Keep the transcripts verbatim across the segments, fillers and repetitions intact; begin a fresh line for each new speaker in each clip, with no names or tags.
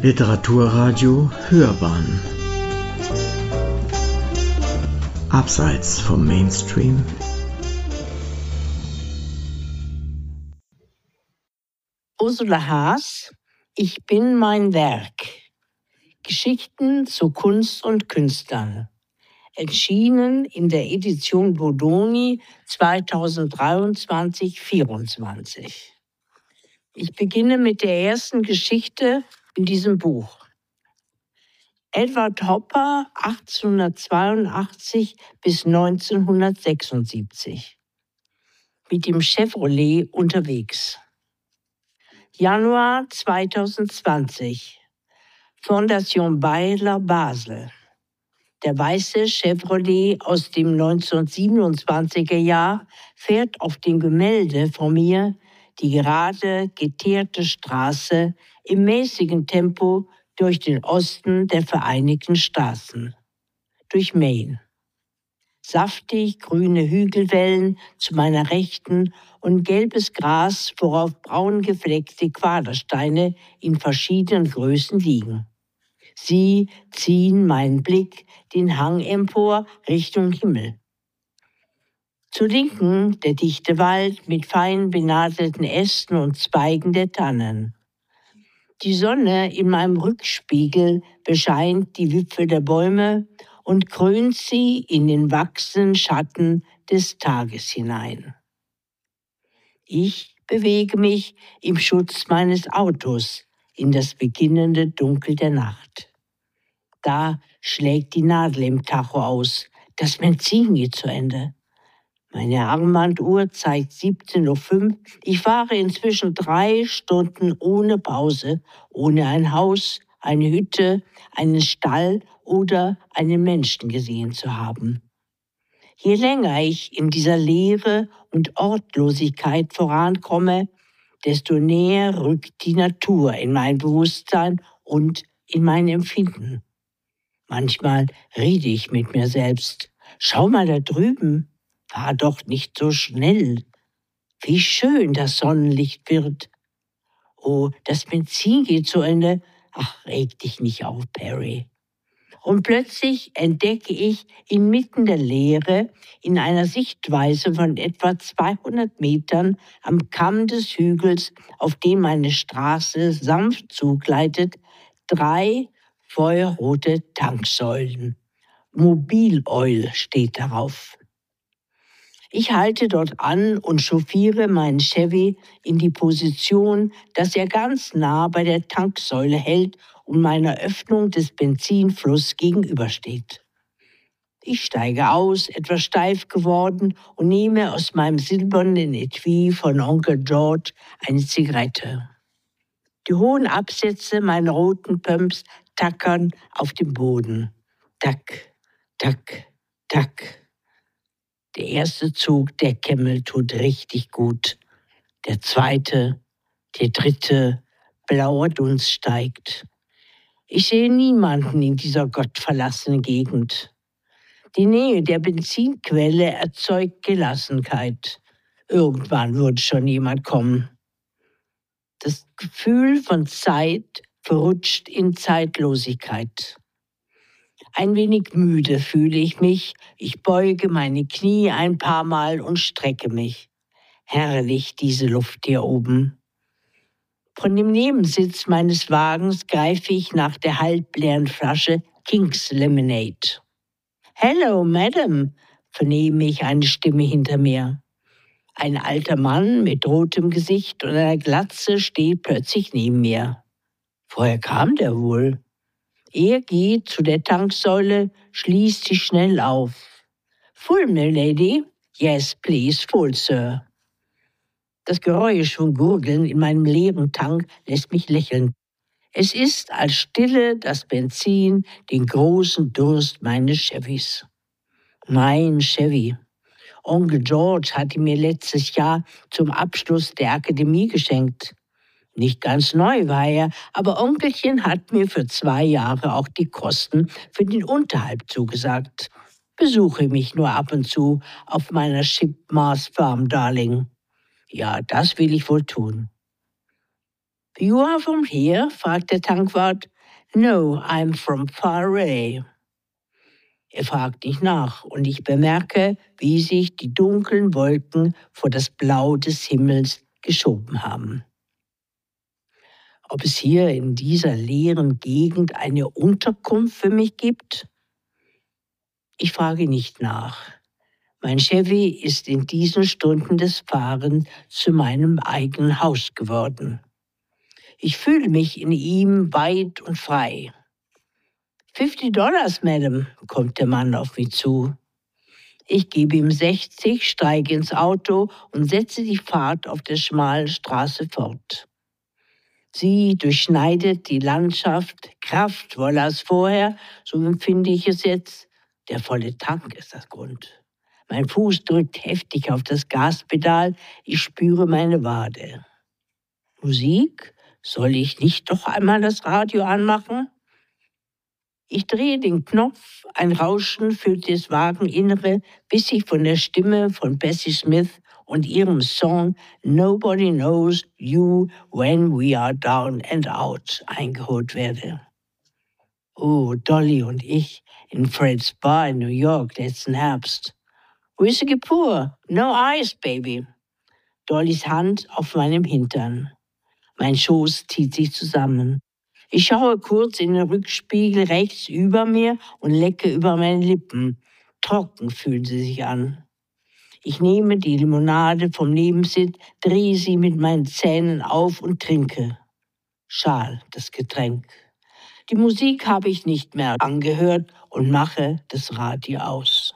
Literaturradio Hörbahn Abseits vom Mainstream.
Ursula Haas, Ich bin mein Werk. Geschichten zu Kunst und Künstlern. Erschienen in der Edition Bodoni zweitausenddreiundzwanzig vierundzwanzig. Ich beginne mit der ersten Geschichte in diesem Buch. Edward Hopper, achtzehnhundertzweiundachtzig bis neunzehnhundertsechsundsiebzig. Mit dem Chevrolet unterwegs. Januar zweitausendzwanzig. Fondation Bayler Basel. Der weiße Chevrolet aus dem neunzehnhundertsiebenundzwanziger Jahr fährt auf dem Gemälde von mir die gerade geteerte Straße im mäßigen Tempo durch den Osten der Vereinigten Staaten, durch Maine. Saftig grüne Hügelwellen zu meiner Rechten und gelbes Gras, worauf braun gefleckte Quadersteine in verschiedenen Größen liegen. Sie ziehen meinen Blick den Hang empor Richtung Himmel. Zur Linken der dichte Wald mit fein benadelten Ästen und Zweigen der Tannen. Die Sonne in meinem Rückspiegel bescheint die Wipfel der Bäume und krönt sie in den wachsenden Schatten des Tages hinein. Ich bewege mich im Schutz meines Autos in das beginnende Dunkel der Nacht. Da schlägt die Nadel im Tacho aus. Das Benzin geht zu Ende. Meine Armbanduhr zeigt siebzehn Uhr fünf. Ich fahre inzwischen drei Stunden ohne Pause, ohne ein Haus, eine Hütte, einen Stall oder einen Menschen gesehen zu haben. Je länger ich in dieser Leere und Ortlosigkeit vorankomme, desto näher rückt die Natur in mein Bewusstsein und in mein Empfinden. Manchmal rede ich mit mir selbst. Schau mal da drüben, fahr doch nicht so schnell. Wie schön das Sonnenlicht wird. Oh, das Benzin geht zu Ende. Ach, reg dich nicht auf, Perry. Und plötzlich entdecke ich inmitten der Leere, in einer Sichtweise von etwa zweihundert Metern am Kamm des Hügels, auf dem meine Straße sanft zugleitet, drei feuerrote Tanksäulen. Mobil Oil steht darauf. Ich halte dort an und chauffiere meinen Chevy in die Position, dass er ganz nah bei der Tanksäule hält und meiner Öffnung des Benzinflusses gegenübersteht. Ich steige aus, etwas steif geworden, und nehme aus meinem silbernen Etui von Onkel George eine Zigarette. Die hohen Absätze meiner roten Pumps tackern auf dem Boden. Tack, tack, tack. Der erste Zug der Camel tut richtig gut. Der zweite, der dritte, blauer Dunst steigt. Ich sehe niemanden in dieser gottverlassenen Gegend. Die Nähe der Benzinquelle erzeugt Gelassenheit. Irgendwann wird schon jemand kommen. Das Gefühl von Zeit verrutscht in Zeitlosigkeit. Ein wenig müde fühle ich mich. Ich beuge meine Knie ein paar Mal und strecke mich. Herrlich, diese Luft hier oben. Von dem Nebensitz meines Wagens greife ich nach der halbleeren Flasche King's Lemonade. »Hello, Madam«, vernehme ich eine Stimme hinter mir. Ein alter Mann mit rotem Gesicht und einer Glatze steht plötzlich neben mir. Woher kam der wohl? Er geht zu der Tanksäule, schließt sie schnell auf. »Full, milady?« »Yes, please, full, sir.« Das Geräusch von Gurgeln in meinem leeren Tank lässt mich lächeln. Es ist, als stille das Benzin den großen Durst meines Chevys. Mein Chevy. Onkel George hat ihn mir letztes Jahr zum Abschluss der Akademie geschenkt. Nicht ganz neu war er, aber Onkelchen hat mir für zwei Jahre auch die Kosten für den Unterhalt zugesagt. Besuche mich nur ab und zu auf meiner Shipmars Farm, Darling. Ja, das will ich wohl tun. You are from here? Fragt der Tankwart. No, I'm from far away. Er fragt nicht nach und ich bemerke, wie sich die dunklen Wolken vor das Blau des Himmels geschoben haben. Ob es hier in dieser leeren Gegend eine Unterkunft für mich gibt? Ich frage nicht nach. Mein Chevy ist in diesen Stunden des Fahrens zu meinem eigenen Haus geworden. Ich fühle mich in ihm weit und frei. fifty Dollars, Madam, kommt der Mann auf mich zu. Ich gebe ihm sechzig, steige ins Auto und setze die Fahrt auf der schmalen Straße fort. Sie durchschneidet die Landschaft kraftvoller als vorher, so empfinde ich es jetzt. Der volle Tank ist das Grund. Mein Fuß drückt heftig auf das Gaspedal, ich spüre meine Wade. Musik? Soll ich nicht doch einmal das Radio anmachen? Ich drehe den Knopf, ein Rauschen füllt das Wageninnere, bis ich von der Stimme von Bessie Smith und ihrem Song Nobody Knows You When We Are Down and Out eingeholt werde. Oh, Dolly und ich in Fred's Bar in New York letzten Herbst. Whisky pur, no ice, baby. Dollys Hand auf meinem Hintern. Mein Schoß zieht sich zusammen. Ich schaue kurz in den Rückspiegel rechts über mir und lecke über meine Lippen. Trocken fühlen sie sich an. Ich nehme die Limonade vom Nebensitz, drehe sie mit meinen Zähnen auf und trinke. Schal, das Getränk. Die Musik habe ich nicht mehr angehört und mache das Radio aus.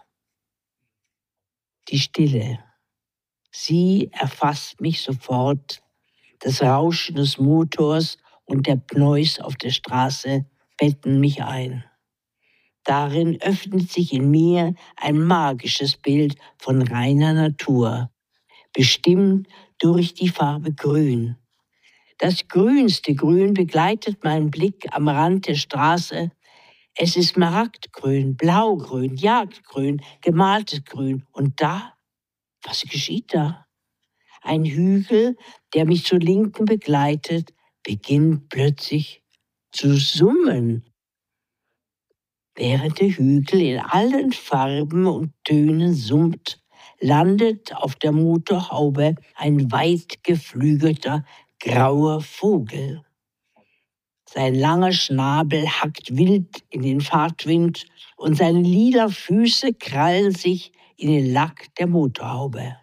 Die Stille. Sie erfasst mich sofort. Das Rauschen des Motors und der Pneus auf der Straße betten mich ein. Darin öffnet sich in mir ein magisches Bild von reiner Natur, bestimmt durch die Farbe Grün. Das grünste Grün begleitet meinen Blick am Rand der Straße. Es ist Smaragdgrün, Blaugrün, Jagdgrün, gemaltes Grün. Und da? Was geschieht da? Ein Hügel, der mich zur Linken begleitet, beginnt plötzlich zu summen. Während der Hügel in allen Farben und Tönen summt, landet auf der Motorhaube ein weit geflügelter, grauer Vogel. Sein langer Schnabel hackt wild in den Fahrtwind und seine lila Füße krallen sich in den Lack der Motorhaube.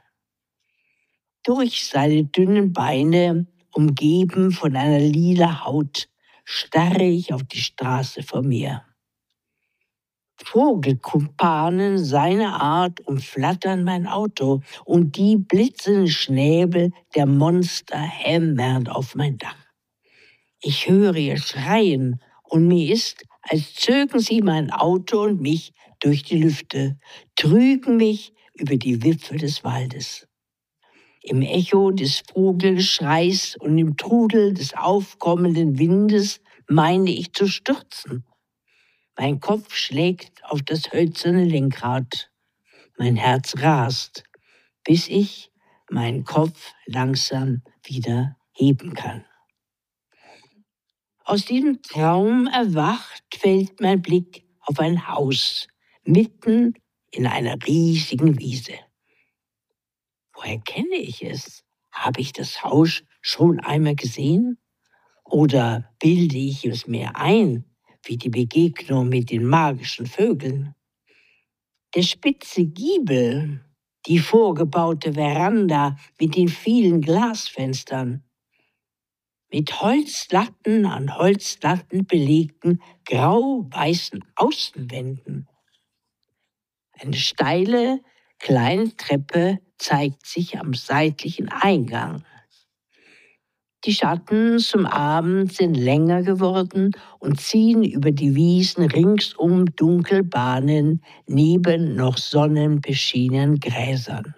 Durch seine dünnen Beine, umgeben von einer lila Haut, starre ich auf die Straße vor mir. Vogelkumpanen seiner Art umflattern mein Auto und die blitzenden Schnäbel der Monster hämmern auf mein Dach. Ich höre ihr schreien und mir ist, als zögen sie mein Auto und mich durch die Lüfte, trügen mich über die Wipfel des Waldes. Im Echo des Vogelschreis und im Trudel des aufkommenden Windes meine ich zu stürzen. Mein Kopf schlägt auf das hölzerne Lenkrad. Mein Herz rast, bis ich meinen Kopf langsam wieder heben kann. Aus diesem Traum erwacht, fällt mein Blick auf ein Haus mitten in einer riesigen Wiese. Woher kenne ich es? Habe ich das Haus schon einmal gesehen? Oder bilde ich es mir ein, wie die Begegnung mit den magischen Vögeln? Der spitze Giebel, die vorgebaute Veranda mit den vielen Glasfenstern, mit Holzlatten an Holzlatten belegten grau-weißen Außenwänden. Eine steile, kleine Treppe zeigt sich am seitlichen Eingang. Die Schatten zum Abend sind länger geworden und ziehen über die Wiesen ringsum Dunkelbahnen neben noch sonnenbeschienenen Gräsern.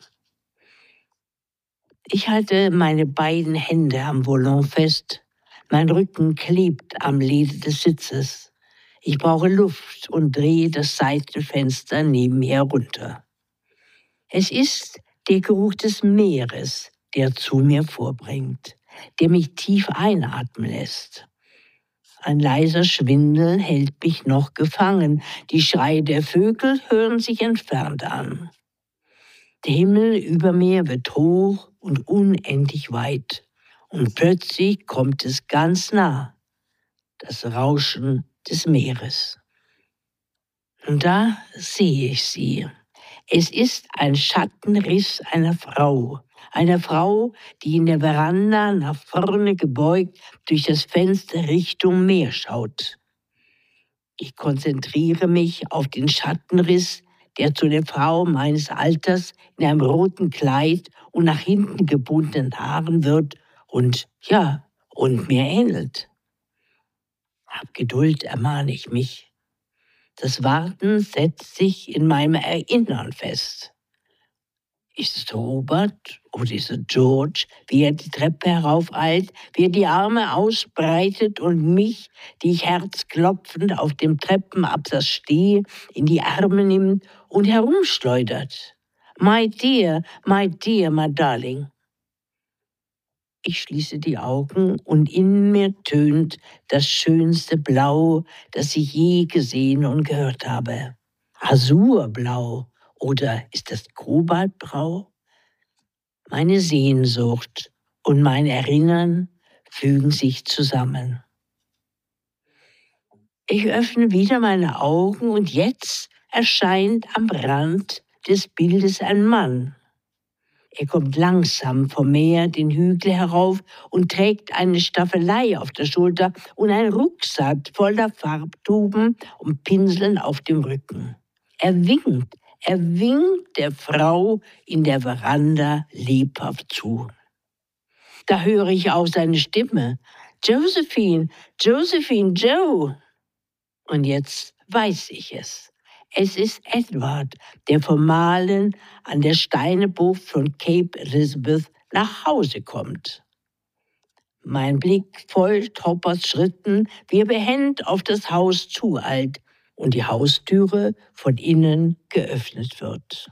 Ich halte meine beiden Hände am Volant fest. Mein Rücken klebt am Leder des Sitzes. Ich brauche Luft und drehe das Seitenfenster neben mir runter. Es ist der Geruch des Meeres, der zu mir vorbringt, der mich tief einatmen lässt. Ein leiser Schwindel hält mich noch gefangen. Die Schreie der Vögel hören sich entfernt an. Der Himmel über mir wird hoch und unendlich weit. Und plötzlich kommt es ganz nah. Das Rauschen des Meeres. Und da sehe ich sie. Es ist ein Schattenriss einer Frau. Einer Frau, die in der Veranda nach vorne gebeugt durch das Fenster Richtung Meer schaut. Ich konzentriere mich auf den Schattenriss, der zu der Frau meines Alters in einem roten Kleid und nach hinten gebundenen Haaren wird und, ja, und mir ähnelt. Hab Geduld, ermahne ich mich. Das Warten setzt sich in meinem Erinnern fest. Ist es Robert oder ist es George, wie er die Treppe heraufeilt, wie er die Arme ausbreitet und mich, die ich herzklopfend auf dem Treppenabsatz stehe, in die Arme nimmt und herumschleudert. My dear, my dear, my darling. Ich schließe die Augen und in mir tönt das schönste Blau, das ich je gesehen und gehört habe. Azurblau. Oder ist das Kobaltgrau? Meine Sehnsucht und mein Erinnern fügen sich zusammen. Ich öffne wieder meine Augen und jetzt erscheint am Rand des Bildes ein Mann. Er kommt langsam vom Meer den Hügel herauf und trägt eine Staffelei auf der Schulter und einen Rucksack voller Farbtuben und Pinseln auf dem Rücken. Er winkt. Er winkt der Frau in der Veranda lebhaft zu. Da höre ich auch seine Stimme. Josephine, Josephine, Joe. Und jetzt weiß ich es. Es ist Edward, der vom Malen an der Steinebucht von Cape Elizabeth nach Hause kommt. Mein Blick folgt Hoppers Schritten, wie er behend auf das Haus zueilt und die Haustüre von innen geöffnet wird.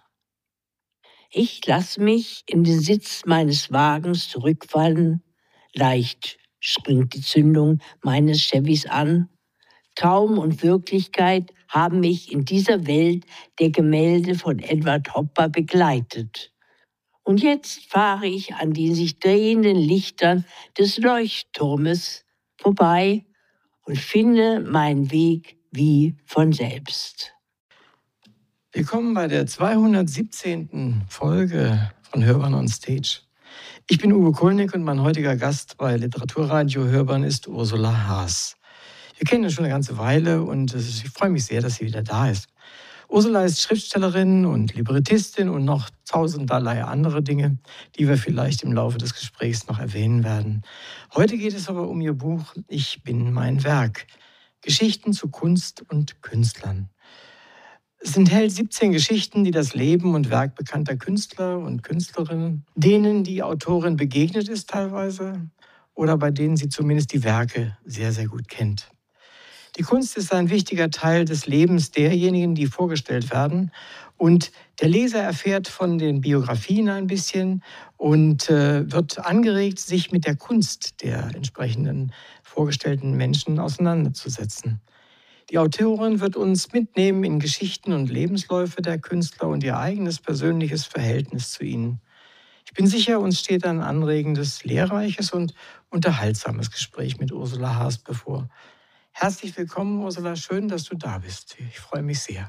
Ich lasse mich in den Sitz meines Wagens zurückfallen. Leicht springt die Zündung meines Chevys an. Traum und Wirklichkeit haben mich in dieser Welt der Gemälde von Edward Hopper begleitet. Und jetzt fahre ich an den sich drehenden Lichtern des Leuchtturmes vorbei und finde meinen Weg wie von selbst.
Willkommen bei der zweihundertsiebzehnten Folge von Hörbahn on Stage. Ich bin Uwe Kulnig und mein heutiger Gast bei Literaturradio Hörbahn ist Ursula Haas. Wir kennen uns schon eine ganze Weile und ich freue mich sehr, dass sie wieder da ist. Ursula ist Schriftstellerin und Librettistin und noch tausenderlei andere Dinge, die wir vielleicht im Laufe des Gesprächs noch erwähnen werden. Heute geht es aber um ihr Buch Ich bin mein Werk. Geschichten zu Kunst und Künstlern. Es enthält siebzehn Geschichten, die das Leben und Werk bekannter Künstler und Künstlerinnen, denen die Autorin begegnet ist teilweise oder bei denen sie zumindest die Werke sehr, sehr gut kennt. Die Kunst ist ein wichtiger Teil des Lebens derjenigen, die vorgestellt werden. Und der Leser erfährt von den Biografien ein bisschen und äh, wird angeregt, sich mit der Kunst der entsprechenden vorgestellten Menschen auseinanderzusetzen. Die Autorin wird uns mitnehmen in Geschichten und Lebensläufe der Künstler und ihr eigenes persönliches Verhältnis zu ihnen. Ich bin sicher, uns steht ein anregendes, lehrreiches und unterhaltsames Gespräch mit Ursula Haas bevor. Herzlich willkommen, Ursula. Schön, dass du da bist. Ich freue mich sehr.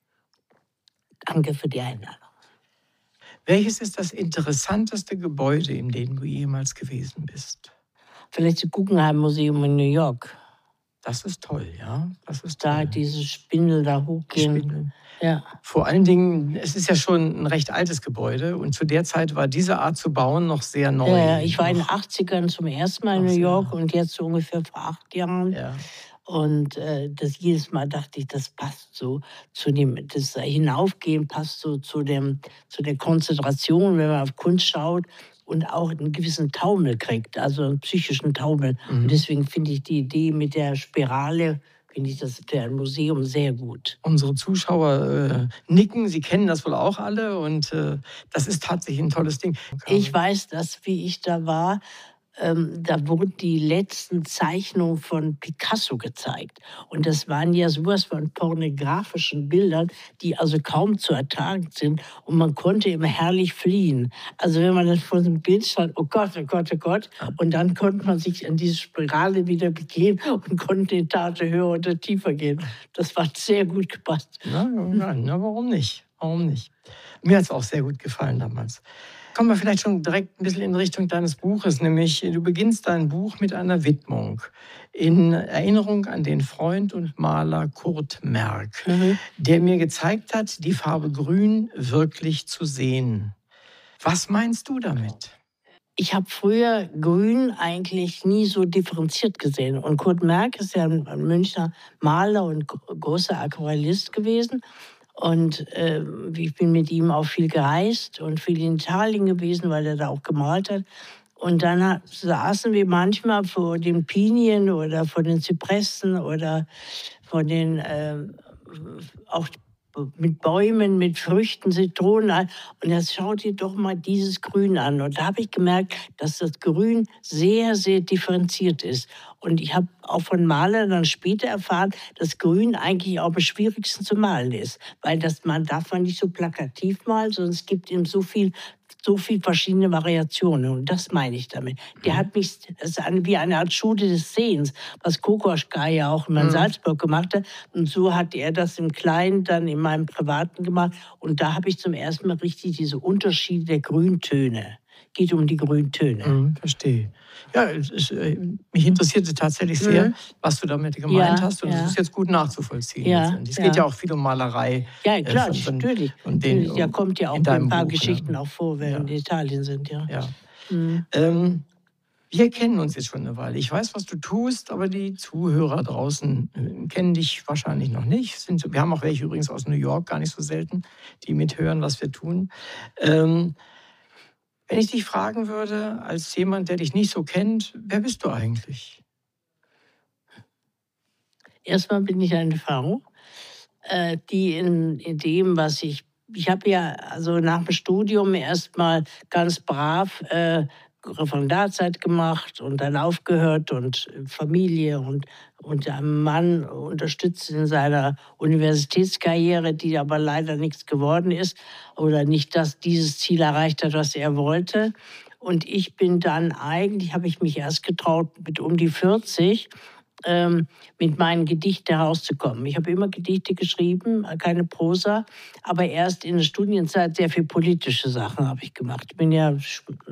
Danke für die Einladung.
Welches ist das interessanteste Gebäude, in dem du jemals gewesen bist?
Vielleicht das Guggenheim Museum in New York.
Das ist toll, ja. Das ist
Da
toll.
diese Spindel da hochgehen.
Spindel.
Ja.
Vor allen Dingen, es ist ja schon ein recht altes Gebäude und zu der Zeit war diese Art zu bauen noch sehr neu.
Ja, ich war in den achtzigern zum ersten Mal in New York und jetzt so ungefähr vor acht Jahren.
Ja.
Und äh, das jedes Mal dachte ich, das passt so zu dem, das Hinaufgehen passt so zu dem, zu der Konzentration, wenn man auf Kunst schaut und auch einen gewissen Taumel kriegt, also einen psychischen Taumel. Mhm. Und deswegen finde ich die Idee mit der Spirale, finde ich das für ein Museum sehr gut.
Unsere Zuschauer äh, nicken, sie kennen das wohl auch alle und äh, das ist tatsächlich ein tolles Ding.
Ich weiß das, wie ich da war. ähm, da wurden die letzten Zeichnungen von Picasso gezeigt. Und das waren ja sowas von pornografischen Bildern, die also kaum zu ertragen sind. Und man konnte immer herrlich fliehen. Also wenn man dann vor dem Bild stand, oh Gott, oh Gott, oh Gott. Und dann konnte man sich an diese Spirale wieder begeben und konnte eine Etage höher oder tiefer gehen. Das war sehr gut gepasst.
Na, na, na, warum nicht? Warum nicht? Mir hat es auch sehr gut gefallen damals. Kommen wir vielleicht schon direkt ein bisschen in Richtung deines Buches, nämlich du beginnst dein Buch mit einer Widmung in Erinnerung an den Freund und Maler Kurt Merk, mhm. der mir gezeigt hat, die Farbe Grün wirklich zu sehen. Was meinst du damit?
Ich habe früher Grün eigentlich nie so differenziert gesehen. Und Kurt Merk ist ja ein Münchner Maler und großer Aquarellist gewesen. Und äh, ich bin mit ihm auch viel gereist und viel in Italien gewesen, weil er da auch gemalt hat. Und dann hat, saßen wir manchmal vor den Pinien oder vor den Zypressen oder vor den, äh, auch mit Bäumen, mit Früchten, Zitronen. Und jetzt schaut ihr doch mal dieses Grün an. Und da habe ich gemerkt, dass das Grün sehr, sehr differenziert ist. Und ich habe auch von Malern dann später erfahren, dass Grün eigentlich auch am schwierigsten zu malen ist. Weil das, man darf man nicht so plakativ malen, sondern es gibt ihm so viel so viele verschiedene Variationen. Und das meine ich damit. Der hat mich, das ist eine, wie eine Art Schule des Sehens, was Kokoschka ja auch in mhm. Salzburg gemacht hat. Und so hat er das im Kleinen dann in meinem Privaten gemacht. Und da habe ich zum ersten Mal richtig diese Unterschiede der Grüntöne. Geht um die Grüntöne.
Mhm, verstehe. Ja, es ist, äh, mich interessierte tatsächlich sehr, mhm. was du damit gemeint ja, hast. Und es ja. ist jetzt gut nachzuvollziehen.
Ja,
es
ja.
geht ja auch viel um Malerei.
Ja, klar, äh, von, natürlich.
Und den,
da kommt ja auch ein paar
Buch,
Geschichten
ja.
auch vor, wenn wir
ja.
in Italien sind. Ja.
ja.
Mhm.
Ähm, wir kennen uns jetzt schon eine Weile. Ich weiß, was du tust, aber die Zuhörer draußen äh, kennen dich wahrscheinlich noch nicht. Sind, wir haben auch welche übrigens aus New York, gar nicht so selten, die mithören, was wir tun. Ähm, Wenn ich dich fragen würde, als jemand, der dich nicht so kennt, wer bist du eigentlich?
Erstmal bin ich eine Frau, äh, die in, in dem, was ich... Ich habe ja also nach dem Studium erstmal ganz brav äh, Referendarzeit gemacht und dann aufgehört und Familie und, und einen Mann unterstützt in seiner Universitätskarriere, die aber leider nichts geworden ist oder nicht das, dieses Ziel erreicht hat, was er wollte. Und ich bin dann eigentlich, habe ich mich erst getraut, mit um die vierzig ähm, mit meinen Gedichten herauszukommen. Ich habe immer Gedichte geschrieben, keine Prosa, aber erst in der Studienzeit sehr viel politische Sachen habe ich gemacht. Ich bin ja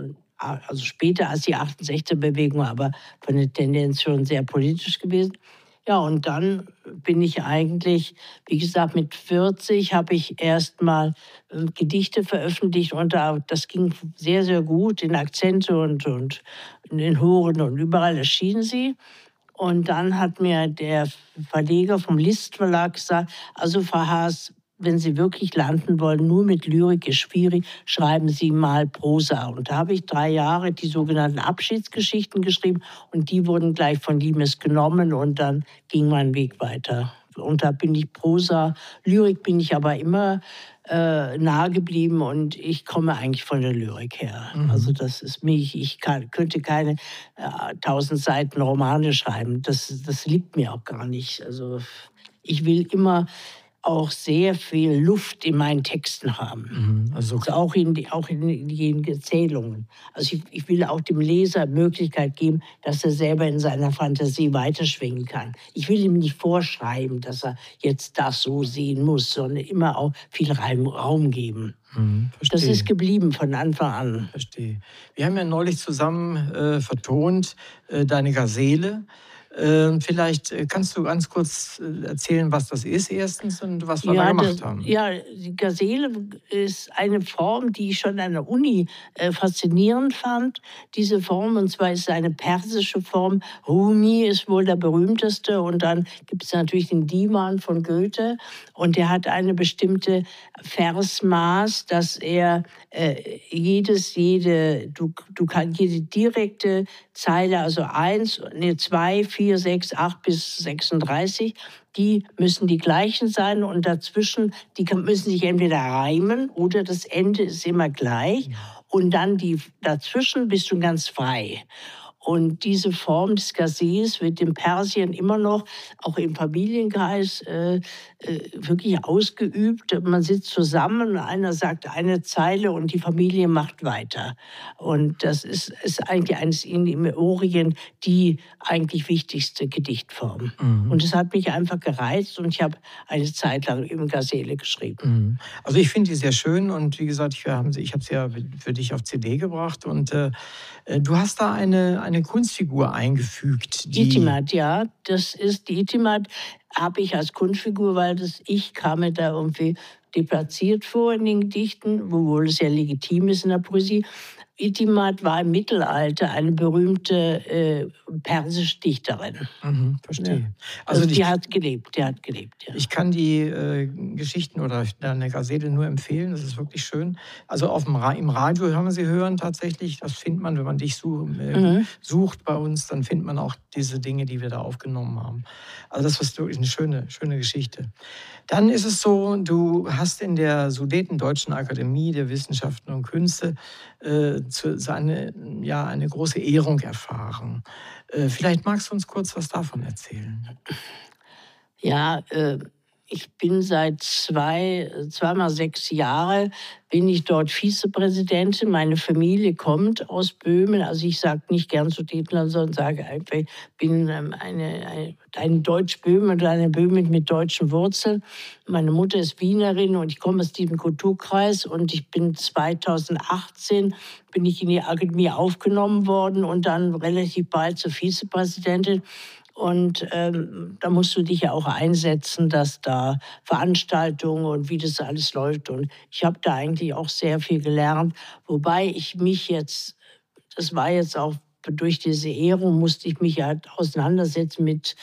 also später als die achtundsechziger-Bewegung, aber von der Tendenz schon sehr politisch gewesen. Ja, und dann bin ich eigentlich, wie gesagt, mit vierzig habe ich erst mal äh, Gedichte veröffentlicht und das ging sehr, sehr gut in Akzente und, und in den Horen und überall erschienen sie. Und dann hat mir der Verleger vom List Verlag gesagt, also Frau Haas, wenn Sie wirklich landen wollen, nur mit Lyrik ist schwierig, schreiben Sie mal Prosa. Und da habe ich drei Jahre die sogenannten Abschiedsgeschichten geschrieben und die wurden gleich von Limes genommen und dann ging mein Weg weiter. Und da bin ich Prosa, Lyrik bin ich aber immer äh, nahe geblieben und ich komme eigentlich von der Lyrik her. Mhm. Also das ist mich, ich kann, könnte keine äh, tausend Seiten Romane schreiben, das, das liegt mir auch gar nicht. Also ich will immer auch sehr viel Luft in meinen Texten haben.
Mhm, also,
also auch, in die, auch in den Erzählungen. Also ich, ich will auch dem Leser Möglichkeit geben, dass er selber in seiner Fantasie weiterschwingen kann. Ich will ihm nicht vorschreiben, dass er jetzt das so sehen muss, sondern immer auch viel Raum geben.
Mhm,
das ist geblieben von Anfang an.
Verstehe. Wir haben ja neulich zusammen äh, vertont äh, deine Gazelle. Äh, vielleicht kannst du ganz kurz erzählen, was das ist erstens und was wir ja, da gemacht
das,
haben.
Ja, die Gazelle ist eine Form, die ich schon an der Uni äh, faszinierend fand. Diese Form, und zwar ist es eine persische Form. Rumi ist wohl der berühmteste und dann gibt es natürlich den Divan von Goethe und der hat eine bestimmte Versmaß, dass er äh, jedes, jede, du, du kannst jede direkte Zeile, also eins, ne, zwei, vier, sechs, acht bis sechsunddreißig, die müssen die gleichen sein und dazwischen, die müssen sich entweder reimen oder das Ende ist immer gleich und dann die dazwischen bist du ganz frei. Und diese Form des Gazés wird in Persien immer noch, auch im Familienkreis, äh, äh, wirklich ausgeübt. Man sitzt zusammen, einer sagt eine Zeile und die Familie macht weiter. Und das ist, ist eigentlich eines in, im Orient die eigentlich wichtigste Gedichtform. Mhm. Und es hat mich einfach gereizt und ich habe eine Zeit lang im Gazelle geschrieben.
Mhm. Also ich finde die sehr schön und wie gesagt, ich habe sie, ich habe sie ja für dich auf C D gebracht und äh, du hast da eine, eine Kunstfigur eingefügt.
Die Itimat, ja, das ist die Itimat, habe ich als Kunstfigur, weil das ich kam mir da irgendwie deplatziert vor in den Gedichten, obwohl es ja legitim ist in der Poesie. Itimat war im Mittelalter eine berühmte äh, persische Dichterin.
Mhm, verstehe.
Ja.
Also,
also die
ich,
hat gelebt, die hat gelebt. Ja.
Ich kann die äh, Geschichten oder eine Gazelle nur empfehlen, das ist wirklich schön. Also auf dem Ra im Radio hören wir sie hören tatsächlich, das findet man, wenn man dich such, äh, mhm. sucht bei uns, dann findet man auch diese Dinge, die wir da aufgenommen haben. Also das ist wirklich eine schöne, schöne Geschichte. Dann ist es so, du hast in der Sudetendeutschen Akademie der Wissenschaften und Künste äh, zu, eine, ja, eine große Ehrung erfahren. Äh, vielleicht magst du uns kurz was davon erzählen.
Ja, äh, ich bin seit zwei, zweimal sechs Jahre, bin ich dort Vizepräsidentin. Meine Familie kommt aus Böhmen. Also ich sage nicht gern Sudetenland, sondern sage einfach, ich bin eine, eine, eine Deutsch-Böhmen oder eine Böhmen mit deutschen Wurzeln. Meine Mutter ist Wienerin und ich komme aus diesem Kulturkreis. Und ich bin zweitausendachtzehn bin ich in die Akademie aufgenommen worden und dann relativ bald zur Vizepräsidentin. Und ähm, da musst du dich ja auch einsetzen, dass da Veranstaltungen und wie das alles läuft. Und ich habe da eigentlich auch sehr viel gelernt. Wobei ich mich jetzt, das war jetzt auch durch diese Ehrung, musste ich mich halt auseinandersetzen mit,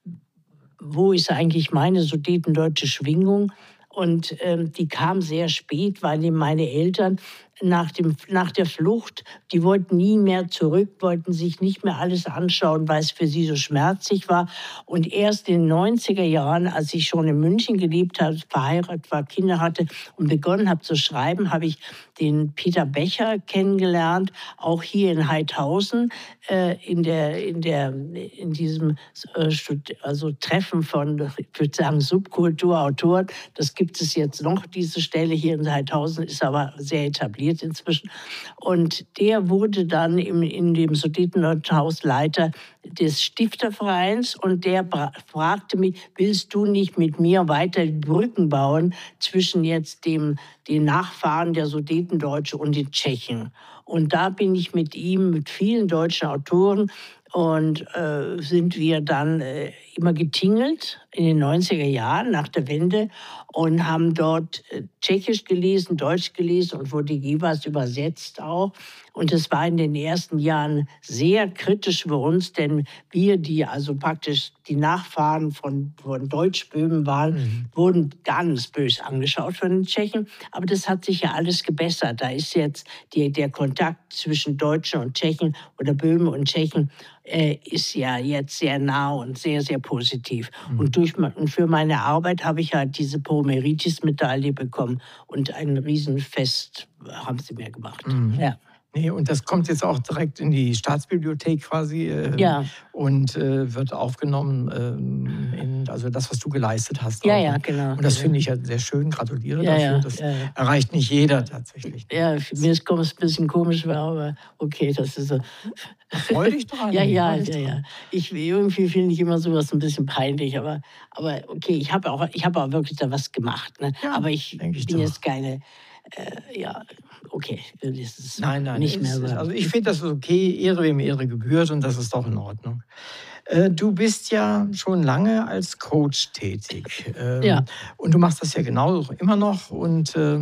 wo ist eigentlich meine sudetendeutsche Schwingung. Und ähm, die kam sehr spät, weil meine Eltern nach, dem, nach der Flucht, die wollten nie mehr zurück, wollten sich nicht mehr alles anschauen, weil es für sie so schmerzlich war. Und erst in den neunziger Jahren, als ich schon in München gelebt habe, verheiratet war, Kinder hatte und begonnen habe zu schreiben, habe ich den Peter Becher kennengelernt, auch hier in Heidhausen, äh, in, der, in, der, in diesem äh, also Treffen von, ich würde sagen, Subkulturautoren. Das gibt es jetzt noch, diese Stelle hier in Heidhausen, ist aber sehr etabliert inzwischen. Und der wurde dann im, in dem Sudetendeutschen Haus Leiter des Stiftervereins und der fragte mich, willst du nicht mit mir weiter Brücken bauen zwischen jetzt dem, den Nachfahren der Sudetendeutsche und den Tschechen? Und da bin ich mit ihm, mit vielen deutschen Autoren, und äh, sind wir dann äh, immer getingelt in den neunziger Jahren nach der Wende und haben dort äh, Tschechisch gelesen, Deutsch gelesen und wurde jeweils übersetzt auch. Und es war in den ersten Jahren sehr kritisch für uns, denn wir, die also praktisch die Nachfahren von, von Deutschböhmen waren, mhm. wurden ganz böse angeschaut von den Tschechen. Aber das hat sich ja alles gebessert. Da ist jetzt die, der Kontakt zwischen Deutschen und Tschechen oder Böhmen und Tschechen äh, ist ja jetzt sehr nah und sehr, sehr positiv. Mhm. Und, durch, und für meine Arbeit habe ich halt diese Pro-Meritis-Medaille bekommen und ein Riesenfest haben sie mir gemacht. Mhm. Ja.
Nee, und das kommt jetzt auch direkt in die Staatsbibliothek quasi äh,
ja.
und äh, wird aufgenommen, äh, in, also das, was du geleistet hast.
Ja,
auch.
ja, genau.
Und das
ja.
finde ich ja sehr schön, gratuliere
ja,
dafür.
Ja,
das
ja, ja.
erreicht nicht jeder tatsächlich.
Ja, mir ist es ein bisschen komisch, aber okay, das ist so.
Freu dich dran.
ja, ja, ja, ja. Ich, irgendwie finde ich immer sowas ein bisschen peinlich, aber, aber okay, ich habe auch, ich hab auch wirklich da was gemacht. Ne?
Ja,
aber ich,
ich
bin
doch.
jetzt keine... Äh, ja, okay, das ist
nein, nein,
nicht mehr so.
Also ich finde, das ist okay, Ehre wem Ehre gebührt und das ist doch in Ordnung. Äh, du bist ja schon lange als Coach tätig. Ähm,
ja.
Und du machst das ja genauso immer noch. Und äh,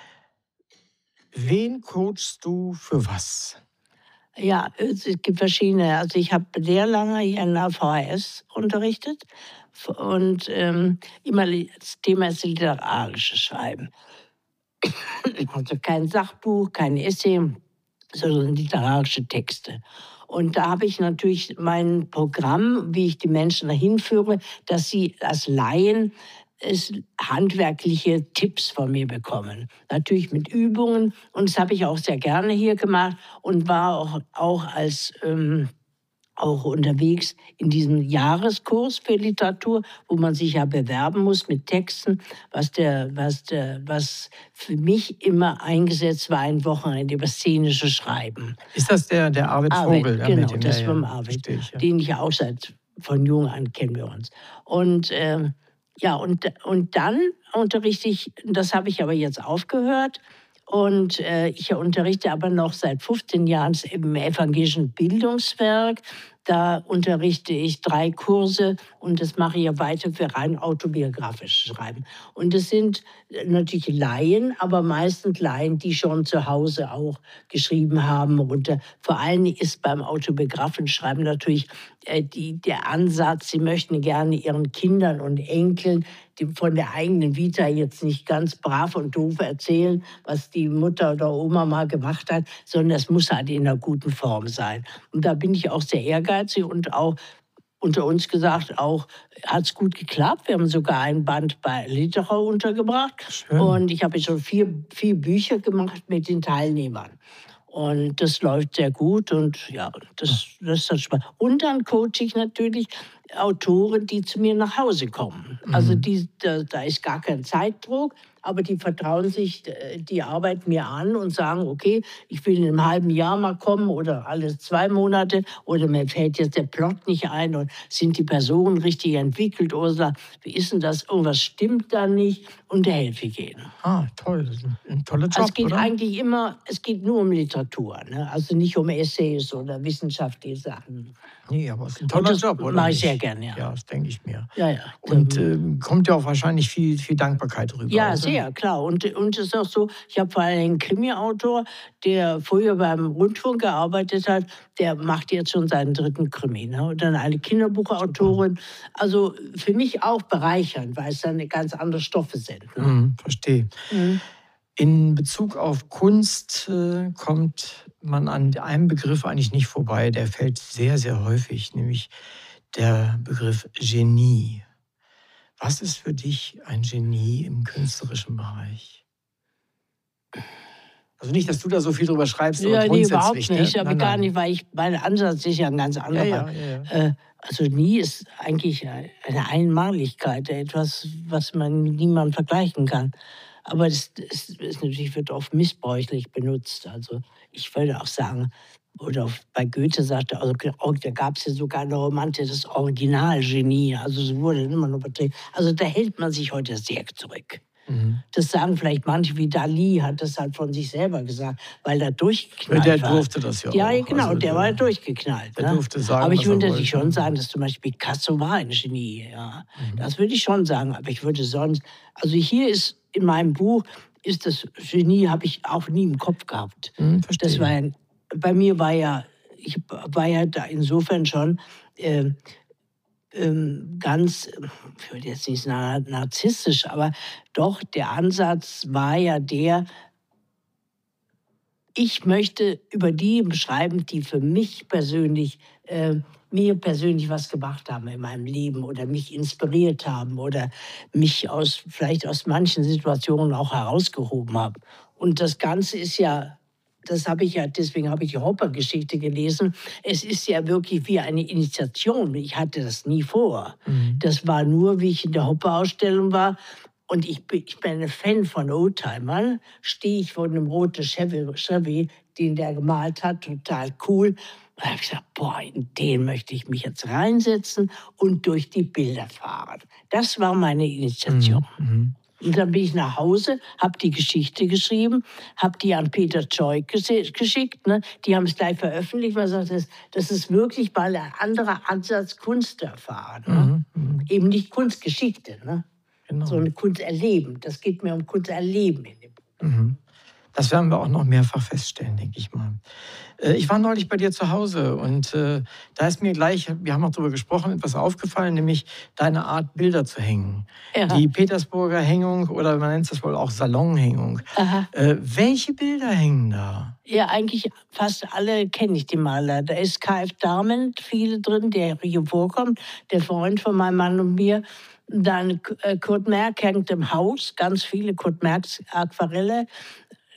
wen coachst du für was?
Ja, es gibt verschiedene. Also ich habe sehr lange hier in der V H S unterrichtet und ähm, immer das Thema ist literarisches Schreiben. Also kein Sachbuch, kein Essay, sondern literarische Texte. Und da habe ich natürlich mein Programm, wie ich die Menschen dahin führe, dass sie als Laien es handwerkliche Tipps von mir bekommen. Natürlich mit Übungen. Und das habe ich auch sehr gerne hier gemacht und war auch, auch als ähm, auch unterwegs in diesem Jahreskurs für Literatur, wo man sich ja bewerben muss mit Texten, was, der, was, der, was für mich immer eingesetzt war, ein Wochenende über szenische Schreiben.
Ist das der, der Arvid,
Arvid
Vogel? Ja,
genau,
mit dem,
das
ja,
war
ja,
Arvid,
ich, ja.
den ich ja auch seit von jung an kennen wir uns. Und ähm, ja, und, und dann unterrichte ich, das habe ich aber jetzt aufgehört, und äh, ich unterrichte aber noch seit fünfzehn Jahren im evangelischen Bildungswerk. Da unterrichte ich drei Kurse und das mache ich ja weiter für rein autobiografisches Schreiben. Und es sind natürlich Laien, aber meistens Laien, die schon zu Hause auch geschrieben haben. Und äh, vor allem ist beim autobiografischen Schreiben natürlich äh, die, der Ansatz, sie möchten gerne ihren Kindern und Enkeln die von der eigenen Vita jetzt nicht ganz brav und doof erzählen, was die Mutter oder Oma mal gemacht hat, sondern es muss halt in einer guten Form sein. Und da bin ich auch sehr ehrgeizig und auch unter uns gesagt, auch hat es gut geklappt. Wir haben sogar ein Band bei Literau untergebracht.
Schön.
Und ich habe schon vier, vier Bücher gemacht mit den Teilnehmern. Und das läuft sehr gut und ja, das, das hat Spaß. Und dann coache ich natürlich Autoren, die zu mir nach Hause kommen. Mhm. Also die, da, da ist gar kein Zeitdruck, aber die vertrauen sich die Arbeit mir an und sagen, okay, ich will in einem halben Jahr mal kommen oder alle zwei Monate oder mir fällt jetzt der Plot nicht ein und sind die Personen richtig entwickelt oder wie ist denn das, irgendwas stimmt da nicht und da helfe ich ihnen.
Ah, toll, das ist ein toller Job,
also es geht
oder?
eigentlich immer, es geht nur um Literatur, ne? Also nicht um Essays oder wissenschaftliche Sachen.
Nee, aber es ist ein toller
das
Job, oder?
Mache ich sehr gerne, ja.
Ja, das denke ich mir.
Ja, ja.
Und äh, kommt ja auch wahrscheinlich viel, viel Dankbarkeit rüber.
Ja,
oder?
sehr, klar. Und, und es ist auch so, ich habe vor allem einen Krimi-Autor, der früher beim Rundfunk gearbeitet hat, der macht jetzt schon seinen dritten Krimi. Ne? Und dann eine Kinderbuchautorin. Also für mich auch bereichernd, weil es dann ganz andere Stoffe sind. Ne?
Mhm, verstehe.
Mhm.
In Bezug auf Kunst äh, kommt man an einem Begriff eigentlich nicht vorbei. Der fällt sehr, sehr häufig, nämlich der Begriff Genie. Was ist für dich ein Genie im künstlerischen Bereich? Also nicht, dass du da so viel drüber schreibst, aber
Ja, nee,
grundsätzlich.
überhaupt nicht.
Ne?
Aber
Nein,
gar
nein.
nicht, weil ich, mein Ansatz ist ja ein ganz anderer.
Ja, ja, ja, ja.
Äh, also nie ist eigentlich eine Einmaligkeit, etwas, was man mit niemandem vergleichen kann. Aber das, das ist natürlich wird oft missbräuchlich benutzt. Also ich würde auch sagen, oder bei Goethe sagte, also da gab es ja sogar eine Romanze, das Originalgenie. Also so wurde immer noch betrieben. Also da hält man sich heute sehr zurück.
Mhm.
Das sagen vielleicht manche, wie Dali hat das halt von sich selber gesagt, weil er durchgeknallt
Der
war.
durfte das ja
Ja,
auch.
genau,
Also
der war durchgeknallt.
der
Ne?
durfte sagen,
aber ich
was er
würde
wollte.
natürlich schon sagen, dass zum Beispiel Picasso war ein Genie. Ja.
Mhm.
Das würde ich schon sagen, aber ich würde sonst... Also hier ist in meinem Buch, ist das Genie, habe ich auch nie im Kopf gehabt.
Mhm, verstehe.
Das war ein, bei mir war ja, ich war ja da insofern schon... Äh, ähm, ganz, ich würde jetzt nicht sagen narzisstisch, aber doch der Ansatz war ja der, ich möchte über die beschreiben, die für mich persönlich, äh, mir persönlich was gemacht haben in meinem Leben oder mich inspiriert haben oder mich aus, vielleicht aus manchen Situationen auch herausgehoben haben. Und das Ganze ist ja, das habe ich ja, deswegen habe ich die Hopper-Geschichte gelesen. Es ist ja wirklich wie eine Initiation. Ich hatte das nie vor.
Mhm.
Das war nur, wie ich in der Hopper-Ausstellung war. Und ich bin, ich bin ein Fan von Oldtimern. Stehe ich vor einem roten Chevy, Chevy, den der gemalt hat, total cool. Da habe ich gesagt, boah, in den möchte ich mich jetzt reinsetzen und durch die Bilder fahren. Das war meine Initiation.
Mhm.
Und dann bin ich nach Hause, habe die Geschichte geschrieben, habe die an Peter Choy geschickt. Ne? Die haben es gleich veröffentlicht, weil gesagt, das, das ist wirklich mal ein anderer Ansatz, Kunst erfahren. Ne?
Mhm.
Eben nicht Kunstgeschichte, ne?
Genau.
Sondern Kunst erleben. Das geht mir um Kunst erleben in dem Buch.
Mhm. Das werden wir auch noch mehrfach feststellen, denke ich mal. Ich war neulich bei dir zu Hause und äh, da ist mir gleich, wir haben auch darüber gesprochen, etwas aufgefallen, nämlich deine Art, Bilder zu hängen.
Ja.
Die Petersburger Hängung oder man nennt es wohl auch Salonhängung.
Aha.
Äh, welche Bilder hängen da?
Ja, eigentlich fast alle kenne ich die Maler. Da ist K F Darment, viele drin, der hier vorkommt, der Freund von meinem Mann und mir. Dann Kurt Merck hängt im Haus, ganz viele Kurt Mercks Aquarelle.